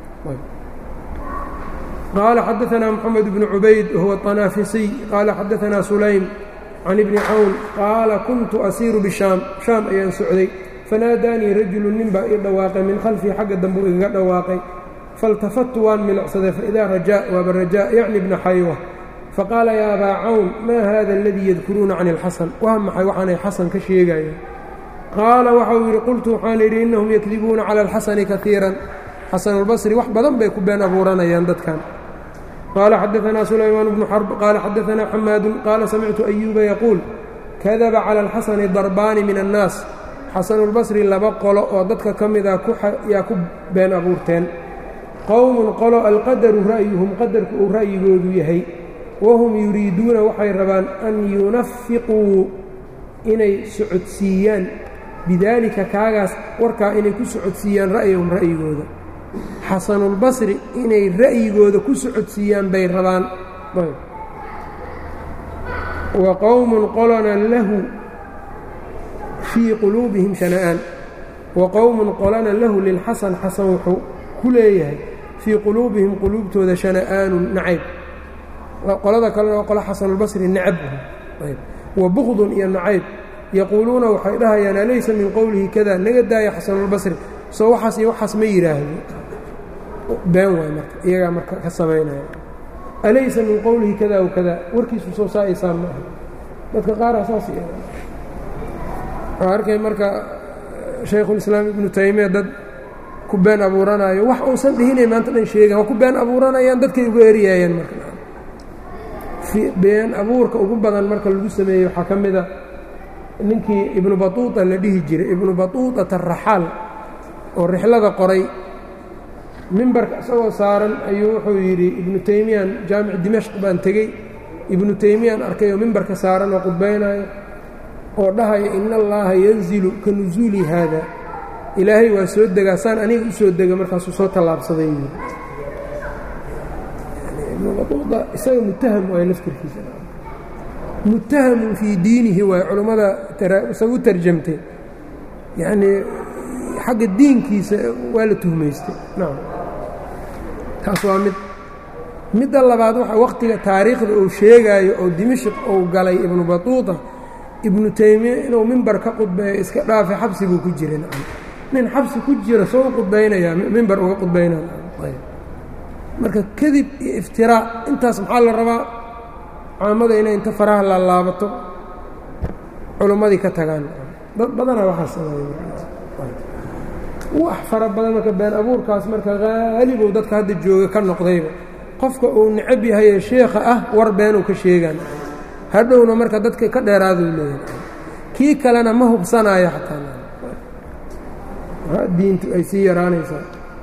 qaala xadaثna mxamed bnu cubayd wahuwa طanaafisiy qaala xadaثna sulaym can ibni cawn qaala kuntu asiiru bishaam shaam ayaan socday fanaadaanii rajulu nin baa ii dhawaaqay min khalfii xagga dambu igaga dhawaaqay faاltafadtu waan milicsaday faidaa rajaa waaba rajaa yacni bna xaywa faqaala yaa abaa cawn maa hada aladii yadkuruuna can اlxasan waa maxay waxaanay xasan ka sheegayeen qaala waxau yidhi qultu waxaan idhi innahum yakdibuuna cala alxasani kaiiran xasanulbasri wax badan bay ku been abuuranayaan dadkan qaala xadaثna sulaymaan bnu xarb qaala xadaثna xamaadu qaala samictu ayuuba yaquul kadaba cala alxasani darbaani min annaas xasanulbasri laba qolo oo dadka ka mida yaa ku been abuurteen qowmun qolo alqadaru ra'yuhum qadarku uu ra'yigoodu yahay wahum yuriiduuna waxay rabaan an yunafiquu inay socodsiiyaan bidaalika kaagaas warkaa inay ku socodsiiyaan ra'yahum ra'yigooda xasanulbasri inay ra'yigooda ku socodsiiyaan bay rabaan wa qowmun qolona lahu fii quluubihim shana'aan wa qowmun qolona lahu lilxasan xasan wuxuu ku leeyahay fii quluubihim quluubtooda shana'aanun nacayb qolada kalena waa qolo xasanulbasri nacab wa bukdun iyo nacayb yaquuluuna waxay dhahayaan alaysa min qowlihi kada naga daaya xasanulbasri soo waxaas iyo waxaas ma yidhaahdo been waay marka iyagaa marka ka samaynaya alaysa min qowlihi kada w kada warkiisu soo saa'iysaan maaha dadka qaara saas waxaa arkay marka shaykhulislaam ibnu taymiya dad ku been abuuranayo wax uusan dhihinay maanta dhan sheegan waa ku been abuuranayaan dadkay uga eryaayeen marka been abuurka ugu badan marka lagu sameeyey waxaa ka mid a ninkii ibnu batuuta la dhihi jiray ibnu batuutata araxaal oo rixlada qoray mimbarka isagoo saaran ayuu wuxuu yidhi ibnu taymiyaan jaamic dimashq baan tegey ibnu taymiyaan arkay oo mimbarka saaran oo qudbaynayo oo dhahaya ina allaaha yanzilu ka nusuuli haada ilaahay waa soo degaa saan aniga u soo dega markaasuu soo tallaabsaday ibnu batuuta isaga mutaham waay laftirkiisa mutahamun fii diinihi waay culummada isaga u tarjamtay yacnii xagga diinkiisa waa la tuhmaystay nacam taas waa mid midda labaad waxa wakhtiga taariikhda uu sheegaayo oo dimashq uu galay ibnu batuuta ibnu taymiya inuu mimbar ka qudbeeyo iska dhaafay xabsi buu ku jiray nacam nin xabsi ku jira soo u qudbaynayaa mimbar uga qudbaynaya marka kadib iyo iftiraac intaas maxaa la rabaa caamada inay inta faraha laalaabato culummadii ka tagaan dad badanaa waxaa sameeya wax fara badan marka been abuurkaas marka haalibow dadka hadda jooga ka noqdayba qofka uu necab yahaye sheekha ah war beenuu ka sheegaan hadhowna marka dadka ka dheeraaduu leeyahay kii kalena ma hubsanaayo xataa diintu ay sii yaraanaysaa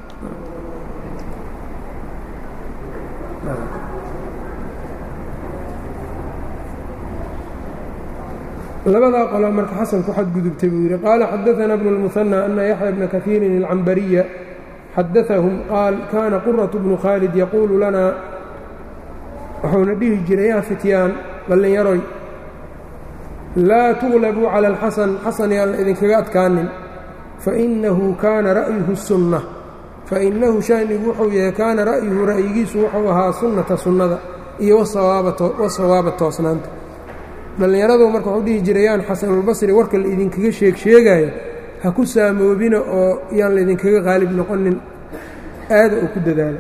labadaa qolo marka xasan ku xadgudubtay buu yidhi qaala xadaثana bnu الmuثanى ana yaxya bna kahiirin الcambariya xadaثahum qaal kaana quraة bnu khaalid yaquulu lana wuxuuna dhihi jiray yaa fityaan dhallinyaroy laa tuglabuu calى اlxasan xasan yaan la idinkaga adkaanin fainahu kaana ra'yuhu الsunna fainahu shaanigu wuxuu yahay kaana ra'yuhu ra'yigiisu wuxuu ahaa sunnata sunnada iyo wasawaaba toosnaanta dhallinyaradu marka wuxuu dhihi jiray yaan xasanulbasri warka la idinkaga sheeg sheegaayo ha ku saamoobina oo yaan laydinkaga qaalib noqonin aada uu ku dadaalo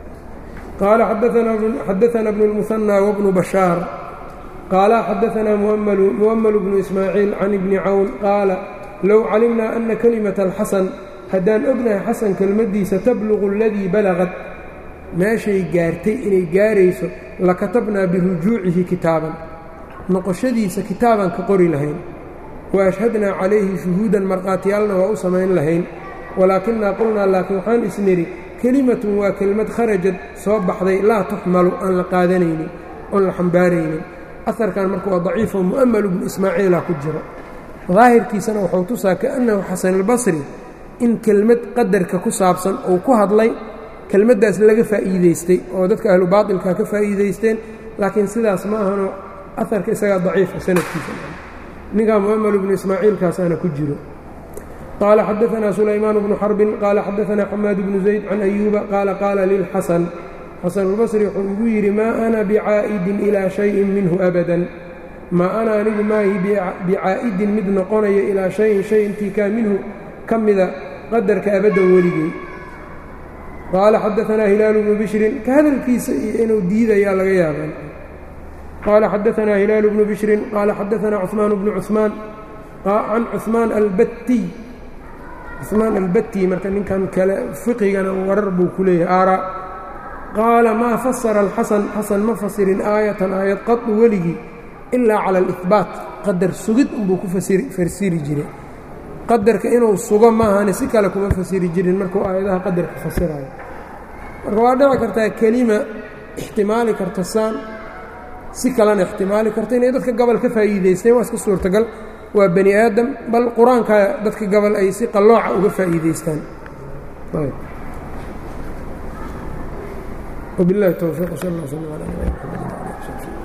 qaala xadaثana bnu الmuثanى wabnu bashaar qaala xadaثana muwaml bnu ismaaciil can ibni cawn qaala low calimnaa ana kelimaةa اlxasan haddaan ognahay xasan kelmaddiisa tabluqu اladii balagad meeshay gaartay inay gaarayso lakatabnaa birujuucihi kitaaban noqoshadiisa kitaabaan ka qori lahayn wa ashhadnaa calayhi shuhuudan markhaatiyaalna waa u samayn lahayn walaakinaa qulnaa laakiin waxaan isnidhi kelimatun waa kelimad kharajad soo baxday laa tuxmalu aan la qaadanaynin oon la xambaaraynin aharkan marka waa daciifo mu'amalu bnu ismaaciila ku jiro daahirkiisana wuxuu tusaa kaannahu xasanulbasri in kelmad qadarka ku saabsan uu ku hadlay kelmaddaas laga faa'iidaystay oo dadka ahlu baatilka ka faa'iidaysteen laakiin sidaas ma ahano aharka isagaa daciifa sanadkiisa ninkaa mu'amalu bnu ismaaciilkaasaana ku jiro qaala xadaثana sulaymaan bnu xarbin qaala xadaثana xamaad bnu zayd can ayuuba qaala qaala lilxasan xasanulbasri wuxuu igu yidhi maa ana bicaa'idin ilaa shayin minhu abadan maa ana anigu maahi bicaa'idin mid noqonaya ilaa shayin shay intii kaa minhu ka mida qadarka abaddan weligey qaala xadaثanaa hilaalu bnu bishrin ka hadalkiisa iyo inuu diidayaa laga yaabaa qaala xadaثanaa hilaalu bnu bishrin qaala xadaثanaa cuثmaan bnu cuثmaan can cuثmaan albatiy cuثmaan albatiy marka ninkan kale fiqigana warar buu ku leeyahay aaraa qaala maa fasara alxasan xasan ma fasirin aayatan aayad qadu weligii ilaa cala alihbaat qadar sugid unbuu ku fasiri jiray qadarka inuu sugo maahane si kale kuma fasiri jirin markuu aayadaha qadarka fasirayo marka waa dhici kartaa kelima ixtimaali karta saan si kalena ixtimaali karta inay dadka gobol ka faa'iidaysteen waa iska suurtagal waa bani aadam bal qur-aanka dadka gobol ay si qallooca uga faa'iidaystaan وبالله التوفيق صلى الله عليه وسلم على نبينا محمد وعلى اله وصحبه